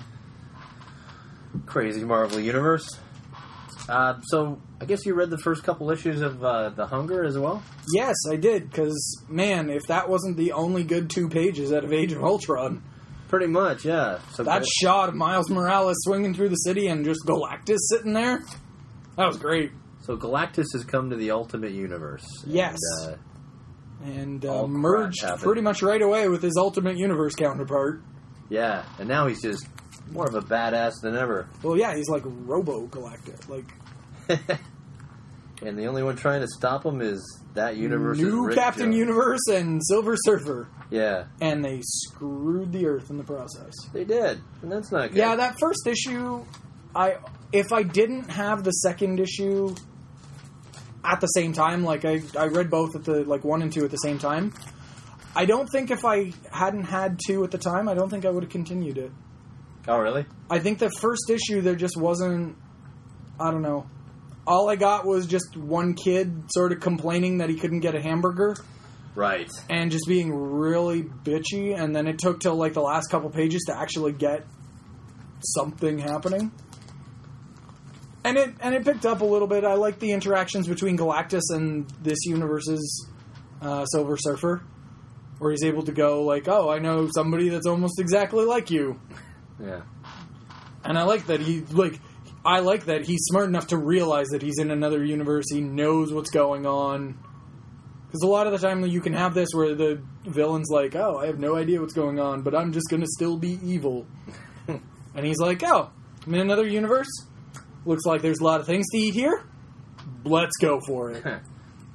Crazy Marvel Universe. So, I guess you read the first couple issues of The Hunger as well? Yes, I did, because, man, if that wasn't the only good 2 pages out of Age of Ultron... Pretty much, yeah. So that shot of Miles Morales swinging through the city and just Galactus sitting there, that was great. So Galactus has come to the Ultimate Universe. Yes. And merged pretty much right away with his Ultimate Universe counterpart. Yeah, and now he's just more of a badass than ever. Well, yeah, he's like Robo-Galactus. Like... And the only one trying to stop him is that universe. New Captain Universe and Silver Surfer. Yeah. And they screwed the Earth in the process. They did. And that's not good. Yeah, that first issue, if I didn't have the second issue at the same time, like I read both at the like 1 and 2 at the same time, I don't think if I hadn't had 2 at the time, I don't think I would have continued it. Oh, really? I think the first issue, there just wasn't, I don't know. All I got was just one kid sort of complaining that he couldn't get a hamburger. Right. And just being really bitchy. And then it took till like the last couple pages to actually get something happening. And it picked up a little bit. I like the interactions between Galactus and this universe's Silver Surfer. Where he's able to go like, oh, I know somebody that's almost exactly like you. Yeah. And I like that he's smart enough to realize that he's in another universe. He knows what's going on. Because a lot of the time you can have this where the villain's like, oh, I have no idea what's going on, but I'm just going to still be evil. And he's like, oh, I'm in another universe. Looks like there's a lot of things to eat here. Let's go for it.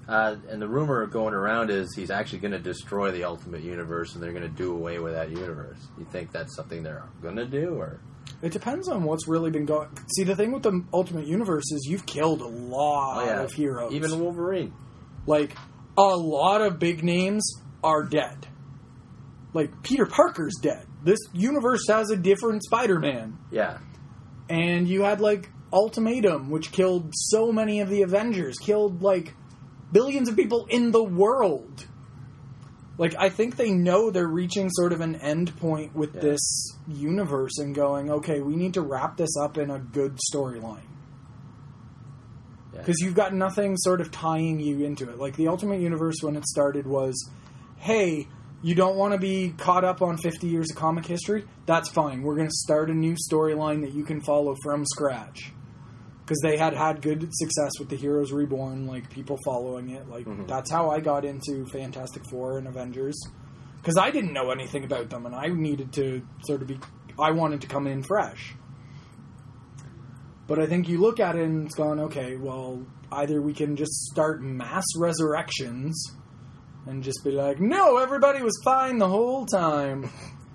And the rumor going around is he's actually going to destroy the Ultimate Universe, and they're going to do away with that universe. You think that's something they're going to do, or? It depends on what's really been going... See, the thing with the Ultimate Universe is you've killed a lot of heroes. Even Wolverine. Like, a lot of big names are dead. Like, Peter Parker's dead. This universe has a different Spider-Man. Yeah. And you had, like, Ultimatum, which killed so many of the Avengers. Killed, like, billions of people in the world. Like, I think they know they're reaching sort of an end point with this universe and going, okay, we need to wrap this up in a good storyline. Because you've got nothing sort of tying you into it. Like, the Ultimate Universe, when it started, was, hey, you don't want to be caught up on 50 years of comic history? That's fine. We're going to start a new storyline that you can follow from scratch. Because they had good success with the Heroes Reborn, like, people following it. Like, that's how I got into Fantastic Four and Avengers. Because I didn't know anything about them, and I needed to sort of be... I wanted to come in fresh. But I think you look at it and it's gone, okay, well, either we can just start mass resurrections and just be like, no, everybody was fine the whole time.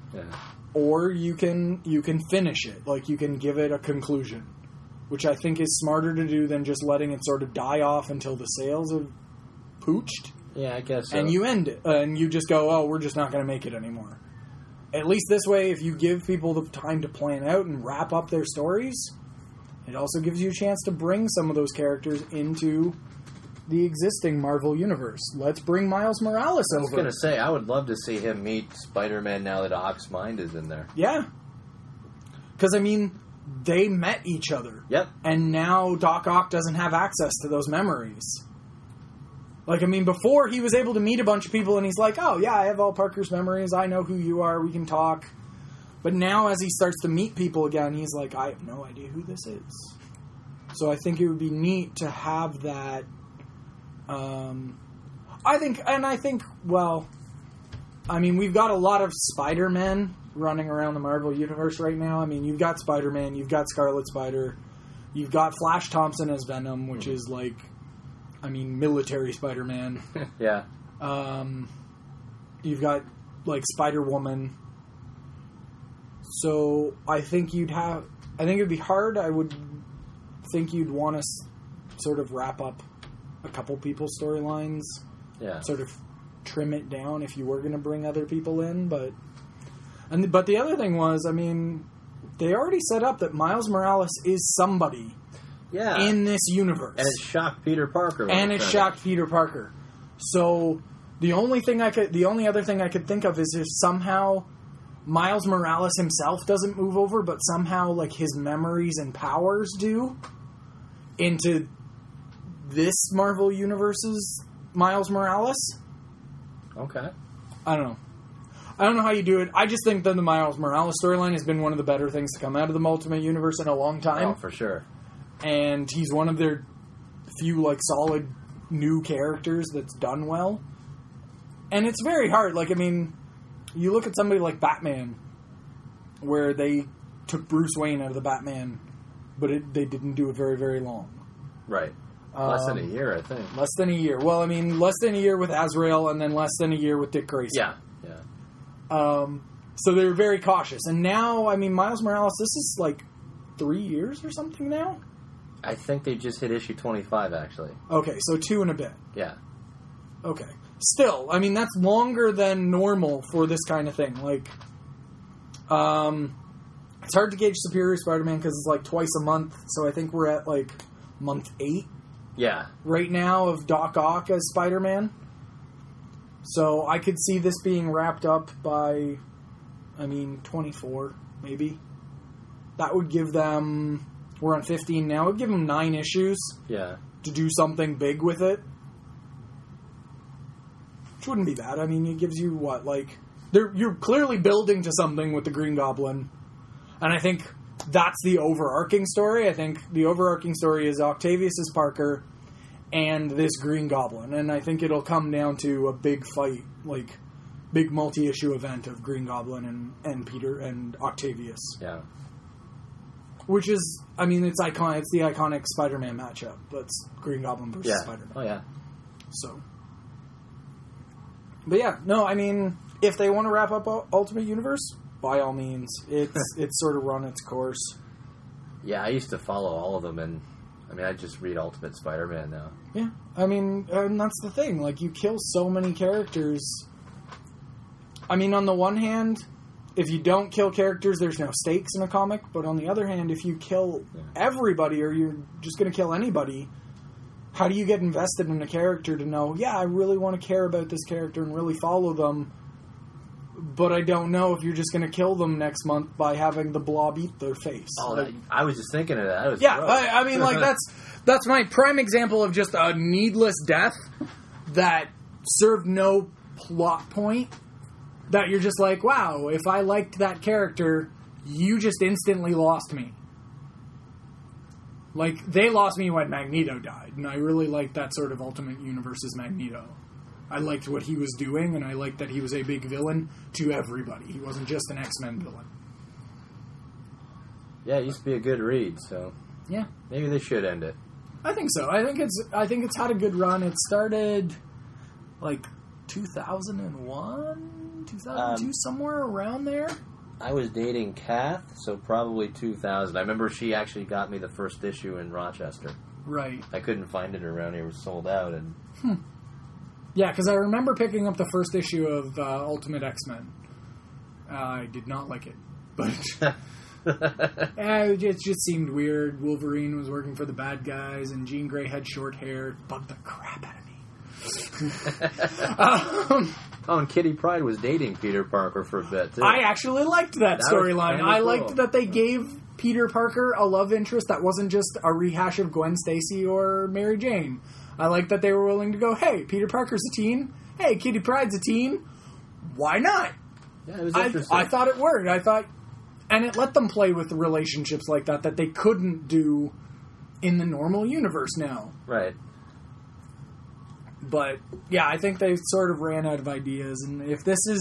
Or you can finish it. Like, you can give it a conclusion. Which I think is smarter to do than just letting it sort of die off until the sales have pooched. Yeah, I guess so. And you end it. And you just go, oh, we're just not going to make it anymore. At least this way, if you give people the time to plan out and wrap up their stories, it also gives you a chance to bring some of those characters into the existing Marvel Universe. Let's bring Miles Morales over. I was going to say, I would love to see him meet Spider-Man now that Oc's mind is in there. Yeah. Because, I mean... they met each other. Yep. And now Doc Ock doesn't have access to those memories. Like, I mean, before he was able to meet a bunch of people and he's like, oh, yeah, I have all Parker's memories. I know who you are. We can talk. But now as he starts to meet people again, he's like, I have no idea who this is. So I think it would be neat to have that. I think, well, I mean, we've got a lot of Spider-Men running around the Marvel Universe right now. I mean, you've got Spider-Man, you've got Scarlet Spider, you've got Flash Thompson as Venom, which is like, I mean, military Spider-Man. Yeah. You've got, like, Spider-Woman. So, I think it'd be hard. I would think you'd want to sort of wrap up a couple people's storylines. Yeah. Sort of trim it down if you were going to bring other people in, but the other thing was, I mean, they already set up that Miles Morales is somebody in this universe. And it shocked Peter Parker. So the only other thing I could think of is if somehow Miles Morales himself doesn't move over, but somehow, like, his memories and powers do into this Marvel Universe's Miles Morales. Okay. I don't know how you do it. I just think that the Miles Morales storyline has been one of the better things to come out of the Ultimate Universe in a long time. Oh, for sure. And he's one of their few, like, solid new characters that's done well. And it's very hard. Like, I mean, you look at somebody like Batman, where they took Bruce Wayne out of the Batman, but they didn't do it very, very long. Right. Less than a year, I think. Less than a year. Well, I mean, less than a year with Azrael, and then less than a year with Dick Grayson. Yeah. So they were very cautious. And now, I mean, Miles Morales, this is like 3 years or something now? I think they just hit issue 25, actually. Okay, so 2 and a bit. Yeah. Okay. Still, I mean, that's longer than normal for this kind of thing. Like, it's hard to gauge Superior Spider-Man because it's like twice a month. So I think we're at like month 8. Yeah. Right now of Doc Ock as Spider-Man. So I could see this being wrapped up by, 24, maybe. That would give them... We're on 15 now. It would give them 9 issues. Yeah. To do something big with it. Which wouldn't be bad. I mean, it gives you, what, like... You're clearly building to something with the Green Goblin. And I think that's the overarching story. I think the overarching story is Octavius as Parker and this Green Goblin. And I think it'll come down to a big fight, like, big multi-issue event of Green Goblin and Peter and Octavius. Yeah. Which is, I mean, it's iconic. It's the iconic Spider-Man matchup. That's Green Goblin versus Spider-Man. Oh, yeah. So, but yeah, no, I mean, if they want to wrap up Ultimate Universe, by all means, it's sort of run its course. Yeah, I used to follow all of them, and I mean, I just read Ultimate Spider-Man now. Yeah, I mean, and that's the thing. Like, you kill so many characters. I mean, on the one hand, if you don't kill characters, there's no stakes in a comic. But on the other hand, if you kill everybody, or you're just going to kill anybody, how do you get invested in a character to know, yeah, I really want to care about this character and really follow them, but I don't know if you're just going to kill them next month by having the blob eat their face. Oh, I was just thinking of that. Yeah, I mean, like, that's my prime example of just a needless death that served no plot point, that you're just like, wow, if I liked that character, you just instantly lost me. Like, they lost me when Magneto died, and I really liked that sort of Ultimate Universe's Magneto. I liked what he was doing, and I liked that he was a big villain to everybody. He wasn't just an X-Men villain. Yeah, it used to be a good read, so yeah, maybe they should end it. I think so. I think it's had a good run. It started like 2001, 2002, somewhere around there. I was dating Kath, so probably 2000. I remember she actually got me the first issue in Rochester. Right. I couldn't find it around here. It was sold out. And yeah, because I remember picking up the first issue of Ultimate X-Men. I did not like it, but it just seemed weird. Wolverine was working for the bad guys, and Jean Grey had short hair. It bugged the crap out of me. And Kitty Pryde was dating Peter Parker for a bit, too. I actually liked that storyline. I liked that they gave Peter Parker a love interest that wasn't just a rehash of Gwen Stacy or Mary Jane. I liked that they were willing to go, hey, Peter Parker's a teen. Hey, Kitty Pryde's a teen. Why not? Yeah, it was interesting. I thought it worked. And it let them play with relationships like that they couldn't do in the normal universe now. Right. But, yeah, I think they sort of ran out of ideas. And if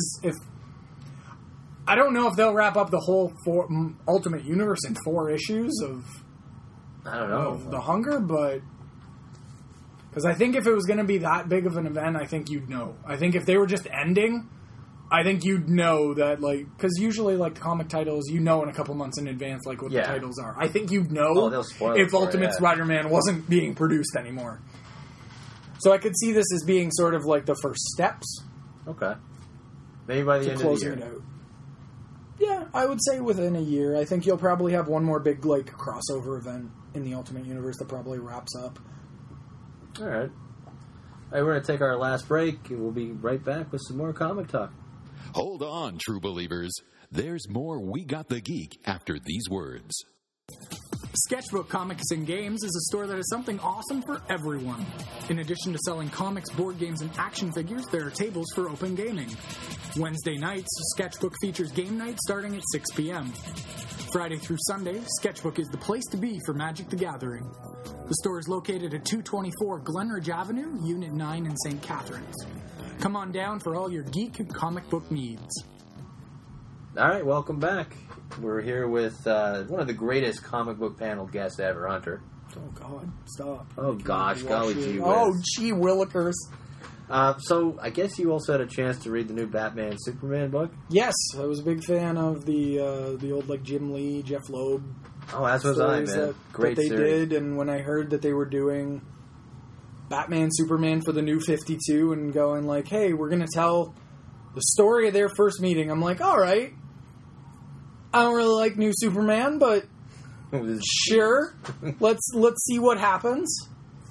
I don't know if they'll wrap up the whole Ultimate Universe in 4 issues of The Hunger, but because I think if it was going to be that big of an event, I think you'd know. I think if they were just ending, I think you'd know that, like, because usually, like, comic titles, you know in a couple months in advance, like, what the titles are. I think you'd know if Ultimate Spider-Man wasn't being produced anymore. So I could see this as being sort of like the first steps. Okay. Maybe by the end of the year. It out. Yeah, I would say within a year. I think you'll probably have one more big, like, crossover event in the Ultimate Universe that probably wraps up. All right. We're going to take our last break, and we'll be right back with some more comic talk. Hold on, true believers. There's more We Got the Geek after these words. Sketchbook Comics and Games is a store that has something awesome for everyone. In addition to selling comics, board games, and action figures, there are tables for open gaming. Wednesday nights, Sketchbook features game night starting at 6 p.m. Friday through Sunday, Sketchbook is the place to be for Magic the Gathering. The store is located at 224 Glenridge Avenue, Unit 9 in St. Catharines. Come on down for all your geek and comic book needs. All right, welcome back. We're here with one of the greatest comic book panel guests ever, Hunter. Oh, God. Stop. Oh, gosh. Golly gee whiz. Oh, gee willikers. So, I guess you also had a chance to read the new Batman Superman book? Yes. I was a big fan of the old, like, Jim Lee, Jeff Loeb. Oh, as was I, man. Great that they series. did, and when I heard that they were doing Batman Superman for the New 52 and going like, hey, we're going to tell the story of their first meeting, I'm like, all right. I don't really like New Superman, but sure. Let's see what happens.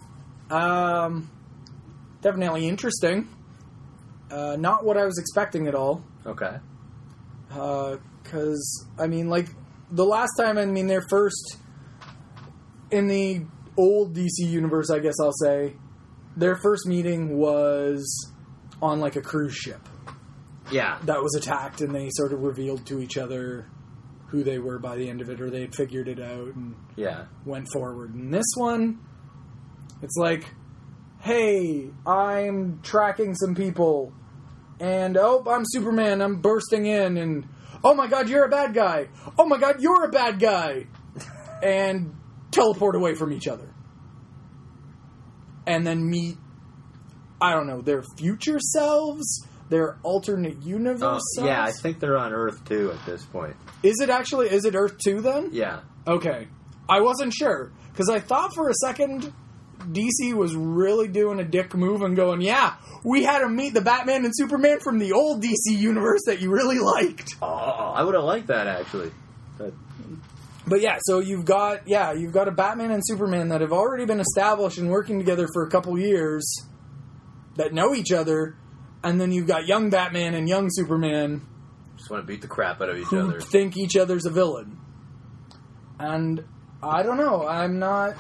Definitely interesting. Not what I was expecting at all. Okay. Because, I mean, like, the last time, I mean, their first, in the old DC universe, I guess I'll say, their first meeting was on, like, a cruise ship. Yeah. That was attacked, and they sort of revealed to each other who they were by the end of it, or they had figured it out and went forward. And this one, it's like, hey, I'm tracking some people, and oh, I'm Superman, I'm bursting in, and oh my God, you're a bad guy. Oh my God, you're a bad guy. And teleport away from each other. And then meet I don't know, their future selves, their alternate universe selves? Yeah, I think they're on Earth 2 at this point. Is it Earth 2 then? Yeah. Okay. I wasn't sure. Because I thought for a second DC was really doing a dick move and going, yeah, we had to meet the Batman and Superman from the old DC universe that you really liked. Oh, I would have liked that, actually. But yeah, so you've got a Batman and Superman that have already been established and working together for a couple years that know each other, and then you've got young Batman and young Superman just want to beat the crap out of each who other. Think each other's a villain. And I don't know, I'm not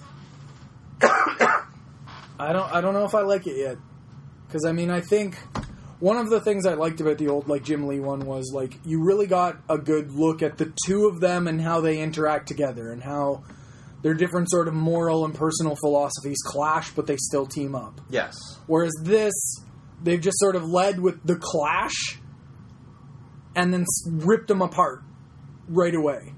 I don't know if I like it yet. Because, I mean, I think one of the things I liked about the old, like, Jim Lee one was, like, you really got a good look at the two of them and how they interact together and how their different sort of moral and personal philosophies clash, but they still team up. Yes. Whereas this, they've just sort of led with the clash and then ripped them apart right away.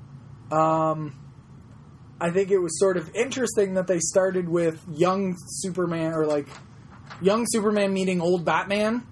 I think it was sort of interesting that they started with young Superman, or like young Superman meeting old Batman,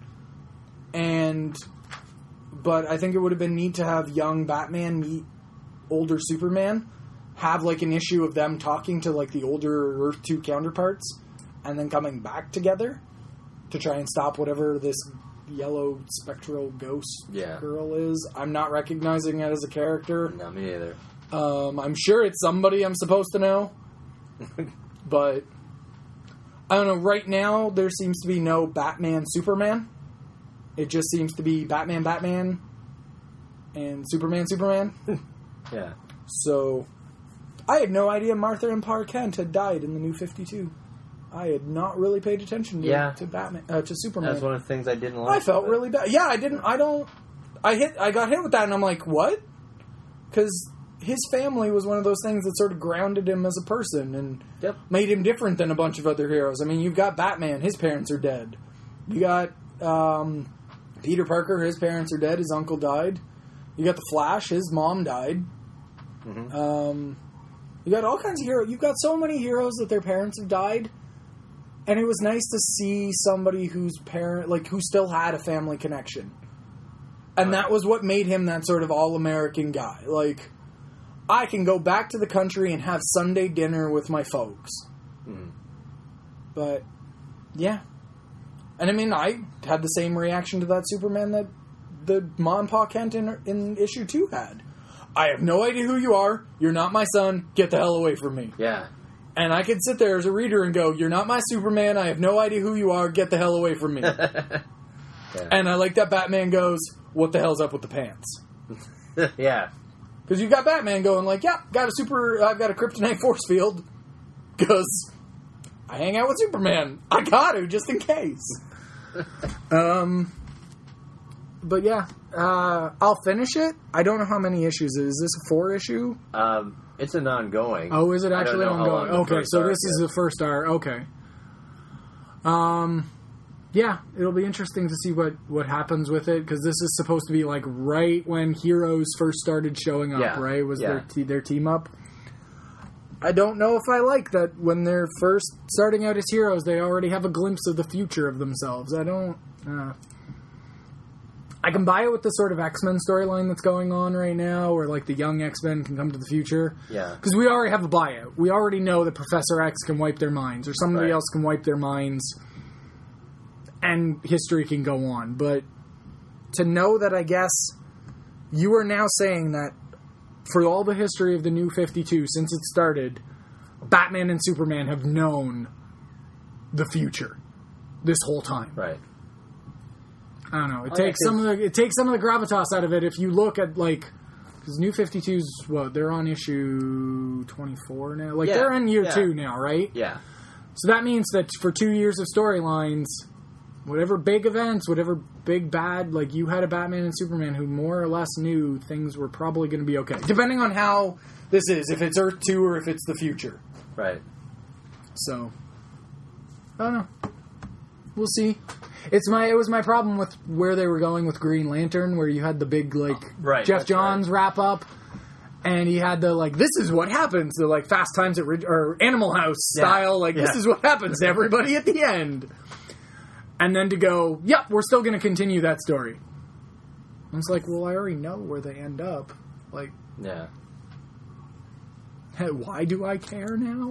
but I think it would have been neat to have young Batman meet older Superman, have like an issue of them talking to like the older Earth 2 counterparts, and then coming back together to try and stop whatever this yellow spectral ghost girl is. I'm not recognizing it as a character. No, me neither. I'm sure it's somebody I'm supposed to know, but I don't know. Right now, there seems to be no Batman Superman. It just seems to be Batman and Superman. Yeah. So, I had no idea Martha and Pa Kent had died in the New 52. I had not really paid attention to Batman to Superman. That's one of the things I didn't like. I felt really bad. Yeah, I didn't. I got hit with that, and I'm like, what? Because his family was one of those things that sort of grounded him as a person and made him different than a bunch of other heroes. I mean, you've got Batman, his parents are dead. You got Peter Parker, his parents are dead, his uncle died. You got the Flash, his mom died. Mm-hmm. You got all kinds of heroes. You've got so many heroes that their parents have died. And it was nice to see somebody who still had a family connection. And that was what made him that sort of all-American guy. Like, I can go back to the country and have Sunday dinner with my folks. Mm. But, yeah. And I mean, I had the same reaction to that Superman that the Ma and Pa Kent in issue 2 had. I have no idea who you are. You're not my son. Get the hell away from me. Yeah. And I could sit there as a reader and go, you're not my Superman. I have no idea who you are. Get the hell away from me. Yeah. And I like that Batman goes, what the hell's up with the pants? Yeah. Because you've got Batman going like, yeah, I've got a kryptonite force field. Because I hang out with Superman. I got to, just in case. But yeah, I'll finish it. I don't know how many issues it is. Is this a 4-issue? It's an ongoing. Oh, is it actually ongoing? Okay, so this is the first arc. Okay. Yeah, it'll be interesting to see what happens with it, because this is supposed to be like right when Heroes first started showing up, right? Was their team up? I don't know if I like that when they're first starting out as heroes, they already have a glimpse of the future of themselves. I don't... I can buy it with the sort of X-Men storyline that's going on right now, where like the young X-Men can come to the future. Yeah. Because we already have a buyout. We already know that Professor X can wipe their minds, or somebody else can wipe their minds, and history can go on. But to know that, I guess, you are now saying that for all the history of the New 52, since it started, Batman and Superman have known the future this whole time. Right. I don't know. It takes some of the gravitas out of it if you look at, like, because New 52's they're on issue 24 now. Like, they're in year 2 now, right? Yeah. So that means that for 2 years of storylines, whatever big events, whatever big bad, like, you had a Batman and Superman who more or less knew things were probably going to be okay. Depending on how this is, if it's Earth 2 or if it's the future. Right. So, I don't know. We'll see. It was my problem with where they were going with Green Lantern, where you had the big, like, Jeff Johns wrap up, and he had the, like, this is what happens, the, like, Fast Times at or Animal House style, this is what happens to everybody at the end. And then to go, yep, we're still going to continue that story. And it's like, well, I already know where they end up. Like, yeah. Hey, why do I care now?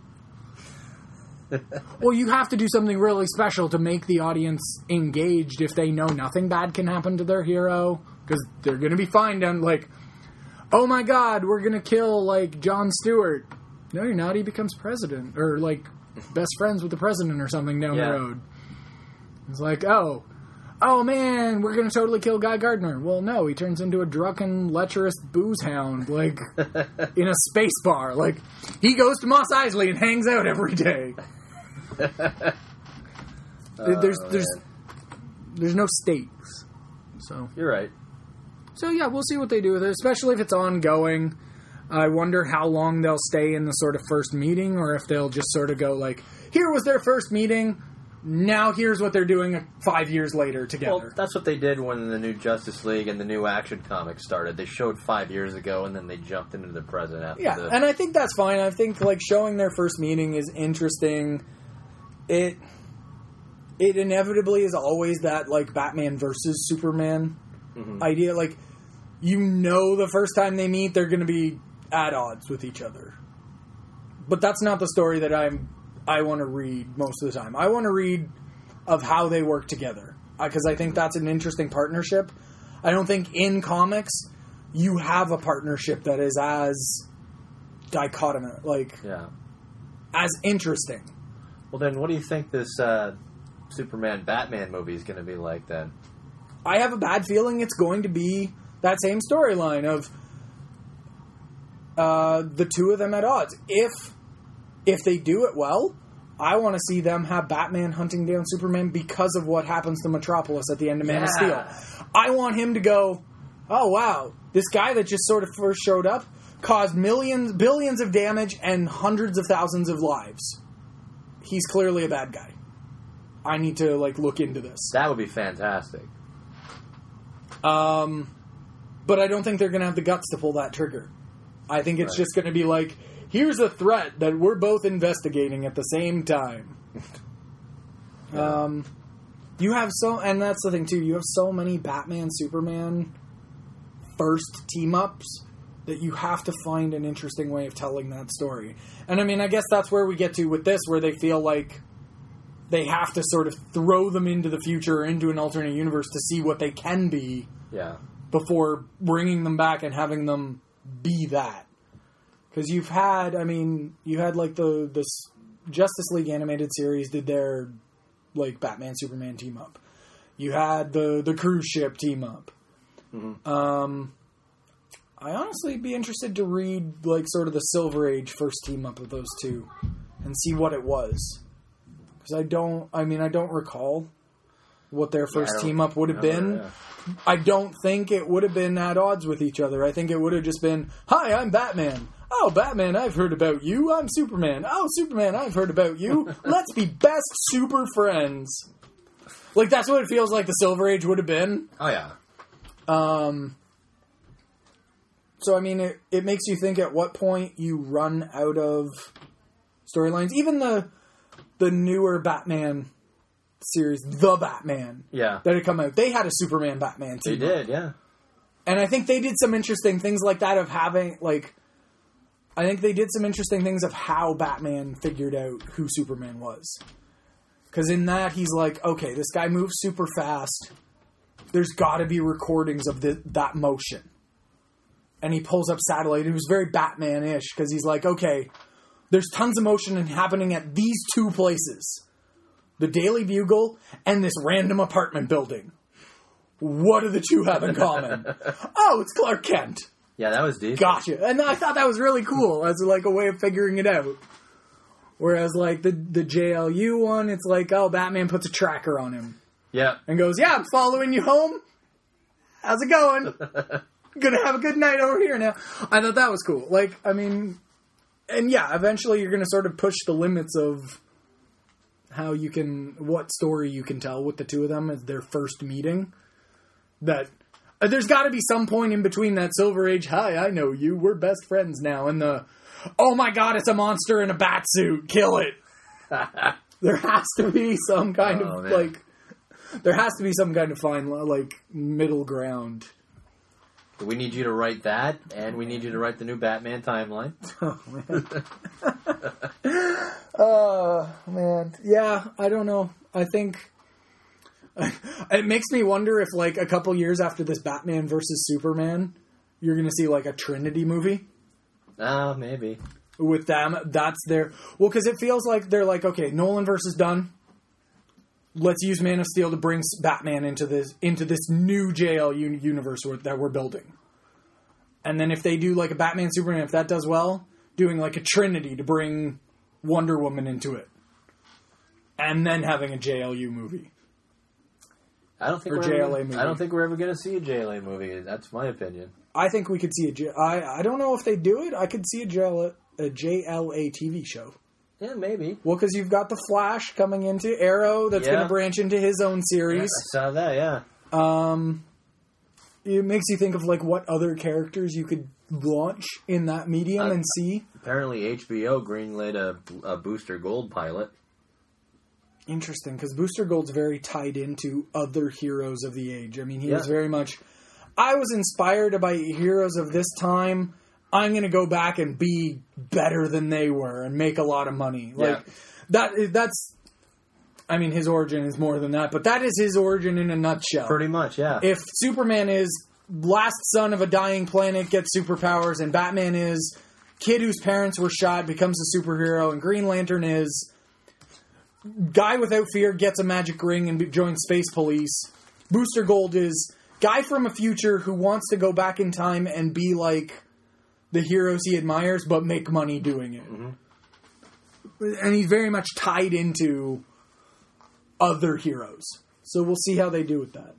Well, you have to do something really special to make the audience engaged if they know nothing bad can happen to their hero. Because they're going to be fine down, like, oh my god, we're going to kill, like, Jon Stewart. No, you're not. He becomes president. Or, like, best friends with the president or something down the road. It's like, oh man, we're going to totally kill Guy Gardner. Well, no, he turns into a drunken, lecherous booze hound, like, in a space bar. Like, he goes to Mos Eisley and hangs out every day. There's no stakes. So you're right. So, yeah, we'll see what they do with it, especially if it's ongoing. I wonder how long they'll stay in the sort of first meeting, or if they'll just sort of go, like, here was their first meeting, now here's what they're doing 5 years later together. Well, that's what they did when the new Justice League and the new Action Comics started. They showed 5 years ago, and then they jumped into the present after and I think that's fine. I think, like, showing their first meeting is interesting. It inevitably is always that, like, Batman versus Superman idea. Like, you know the first time they meet, they're going to be at odds with each other. But that's not the story that I want to read most of the time. I want to read of how they work together. Because I think that's an interesting partnership. I don't think in comics you have a partnership that is as dichotomous, like, as interesting. Well, then what do you think this Superman-Batman movie is going to be like then? I have a bad feeling it's going to be that same storyline of the two of them at odds. If they do it well, I want to see them have Batman hunting down Superman because of what happens to Metropolis at the end of Man of Steel. I want him to go, oh wow, this guy that just sort of first showed up caused billions of damage and hundreds of thousands of lives. He's clearly a bad guy. I need to, like, look into this. That would be fantastic. But I don't think they're going to have the guts to pull that trigger. I think it's just going to be like, here's a threat that we're both investigating at the same time. You have and that's the thing too, you have so many Batman, Superman first team-ups that you have to find an interesting way of telling that story. And I mean, I guess that's where we get to with this, where they feel like they have to sort of throw them into the future or into an alternate universe to see what they can be before bringing them back and having them be that. Because you had like the Justice League animated series did their, like, Batman Superman team up. You had the cruise ship team up. I honestly be interested to read, like, sort of the Silver Age first team up of those two and see what it was. Because I don't recall what their first team up would have been. I don't think it would have been at odds with each other. I think it would have just been, hi, I'm Batman. Oh, Batman, I've heard about you. I'm Superman. Oh, Superman, I've heard about you. Let's be best super friends. Like, that's what it feels like the Silver Age would have been. Oh, yeah. So, I mean, it makes you think at what point you run out of storylines. Even the newer Batman series, The Batman, that had come out, they had a Superman Batman team. They did, yeah. And I think they did some interesting things like that of having, like, I think they did some interesting things of how Batman figured out who Superman was. Because in that, he's like, okay, this guy moves super fast. There's got to be recordings of that motion. And he pulls up satellite. It was very Batman-ish, because he's like, okay, there's tons of motion happening at these two places. The Daily Bugle and this random apartment building. What do the two have in common? Oh, it's Clark Kent. Yeah, that was deep. Gotcha. And I thought that was really cool as, like, a way of figuring it out. Whereas, like, the JLU one, it's like, oh, Batman puts a tracker on him. Yeah. And goes, yeah, I'm following you home. How's it going? Gonna have a good night over here now. I thought that was cool. Like, I mean, and yeah, eventually you're gonna sort of push the limits of what story you can tell with the two of them as their first meeting. That there's got to be some point in between that Silver Age, hi, I know you, we're best friends now, and the, oh my god, it's a monster in a bat suit, kill it. There has to be some kind of, like, There has to be some kind of fine, like, middle ground. We need you to write that, and we need you to write the new Batman timeline. Oh, man. Man. Yeah, I don't know. I think... It makes me wonder if, like, a couple years after this Batman versus Superman, you're going to see, like, a Trinity movie. Maybe. With them, that's their... Well, because it feels like they're like, okay, Nolan versus done. Let's use Man of Steel to bring Batman into this new JL universe that we're building. And then if they do, like, a Batman Superman, if that does well, doing, like, a Trinity to bring Wonder Woman into it. And then having a JLU movie. I don't think we're ever going to see a JLA movie. That's my opinion. I think we could see I don't know if they do it. I could see a JLA TV show. Yeah, maybe. Well, because you've got the Flash coming into Arrow that's going to branch into his own series. Yeah, I saw that, yeah. It makes you think of, like, what other characters you could launch in that medium and see. Apparently HBO greenlit a Booster Gold pilot. Interesting, because Booster Gold's very tied into other heroes of the age. I mean, he was very much... I was inspired by heroes of this time. I'm going to go back and be better than they were and make a lot of money. Like, that's... I mean, his origin is more than that, but that is his origin in a nutshell. Pretty much, yeah. If Superman is last son of a dying planet, gets superpowers, and Batman is kid whose parents were shot, becomes a superhero, and Green Lantern is... guy without fear gets a magic ring and joins Space Police. Booster Gold is guy from a future who wants to go back in time and be like the heroes he admires, but make money doing it. Mm-hmm. And he's very much tied into other heroes. So we'll see how they do with that.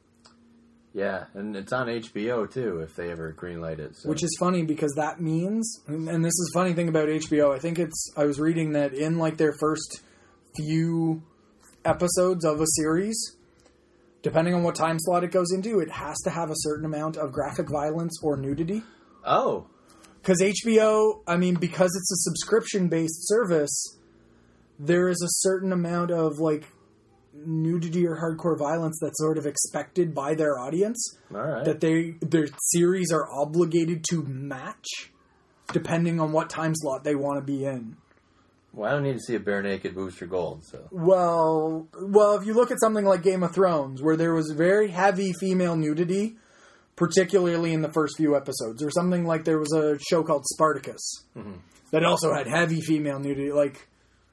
Yeah, and it's on HBO too, if they ever greenlight it. So. Which is funny because that means, and this is a funny thing about HBO, I was reading that in like their first few episodes of a series, depending on what time slot it goes into, it has to have a certain amount of graphic violence or nudity. Oh. Because HBO, I mean, because it's a subscription-based service, there is a certain amount of, like, nudity or hardcore violence that's sort of expected by their audience. All right. That their series are obligated to match, depending on what time slot they want to be in. Well, I don't need to see a bare naked Booster Gold, so... Well, if you look at something like Game of Thrones, where there was very heavy female nudity, particularly in the first few episodes, or something like there was a show called Spartacus, that also had heavy female nudity, like,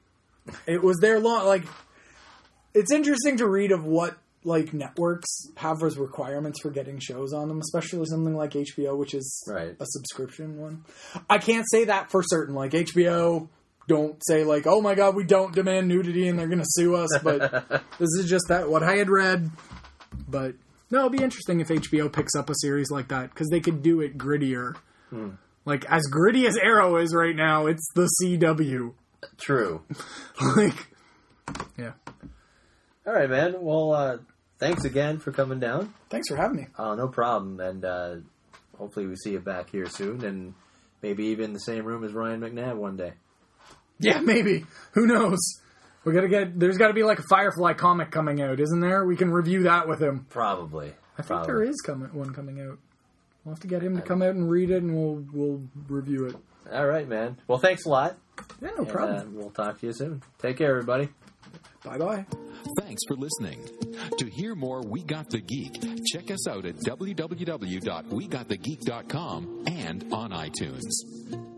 it was there long, like, it's interesting to read of what, like, networks have as requirements for getting shows on them, especially something like HBO, which is a subscription one. I can't say that for certain, like, HBO... don't say, like, oh my god, we don't demand nudity and they're going to sue us, but this is just what I had read. But, no, it'll be interesting if HBO picks up a series like that, because they could do it grittier. Like, as gritty as Arrow is right now, it's the CW. True. Like, yeah. All right, man. Well, thanks again for coming down. Thanks for having me. No problem. And hopefully we see you back here soon, and maybe even in the same room as Ryan McNabb one day. Yeah, maybe. Who knows? There's got to be like a Firefly comic coming out, isn't there? We can review that with him. Probably. I think there is one coming out. We'll have to get him to come out and read it, and we'll review it. All right, man. Well, thanks a lot. Yeah, no problem. We'll talk to you soon. Take care, everybody. Bye-bye. Thanks for listening. To hear more We Got the Geek, check us out at www.wegotthegeek.com and on iTunes.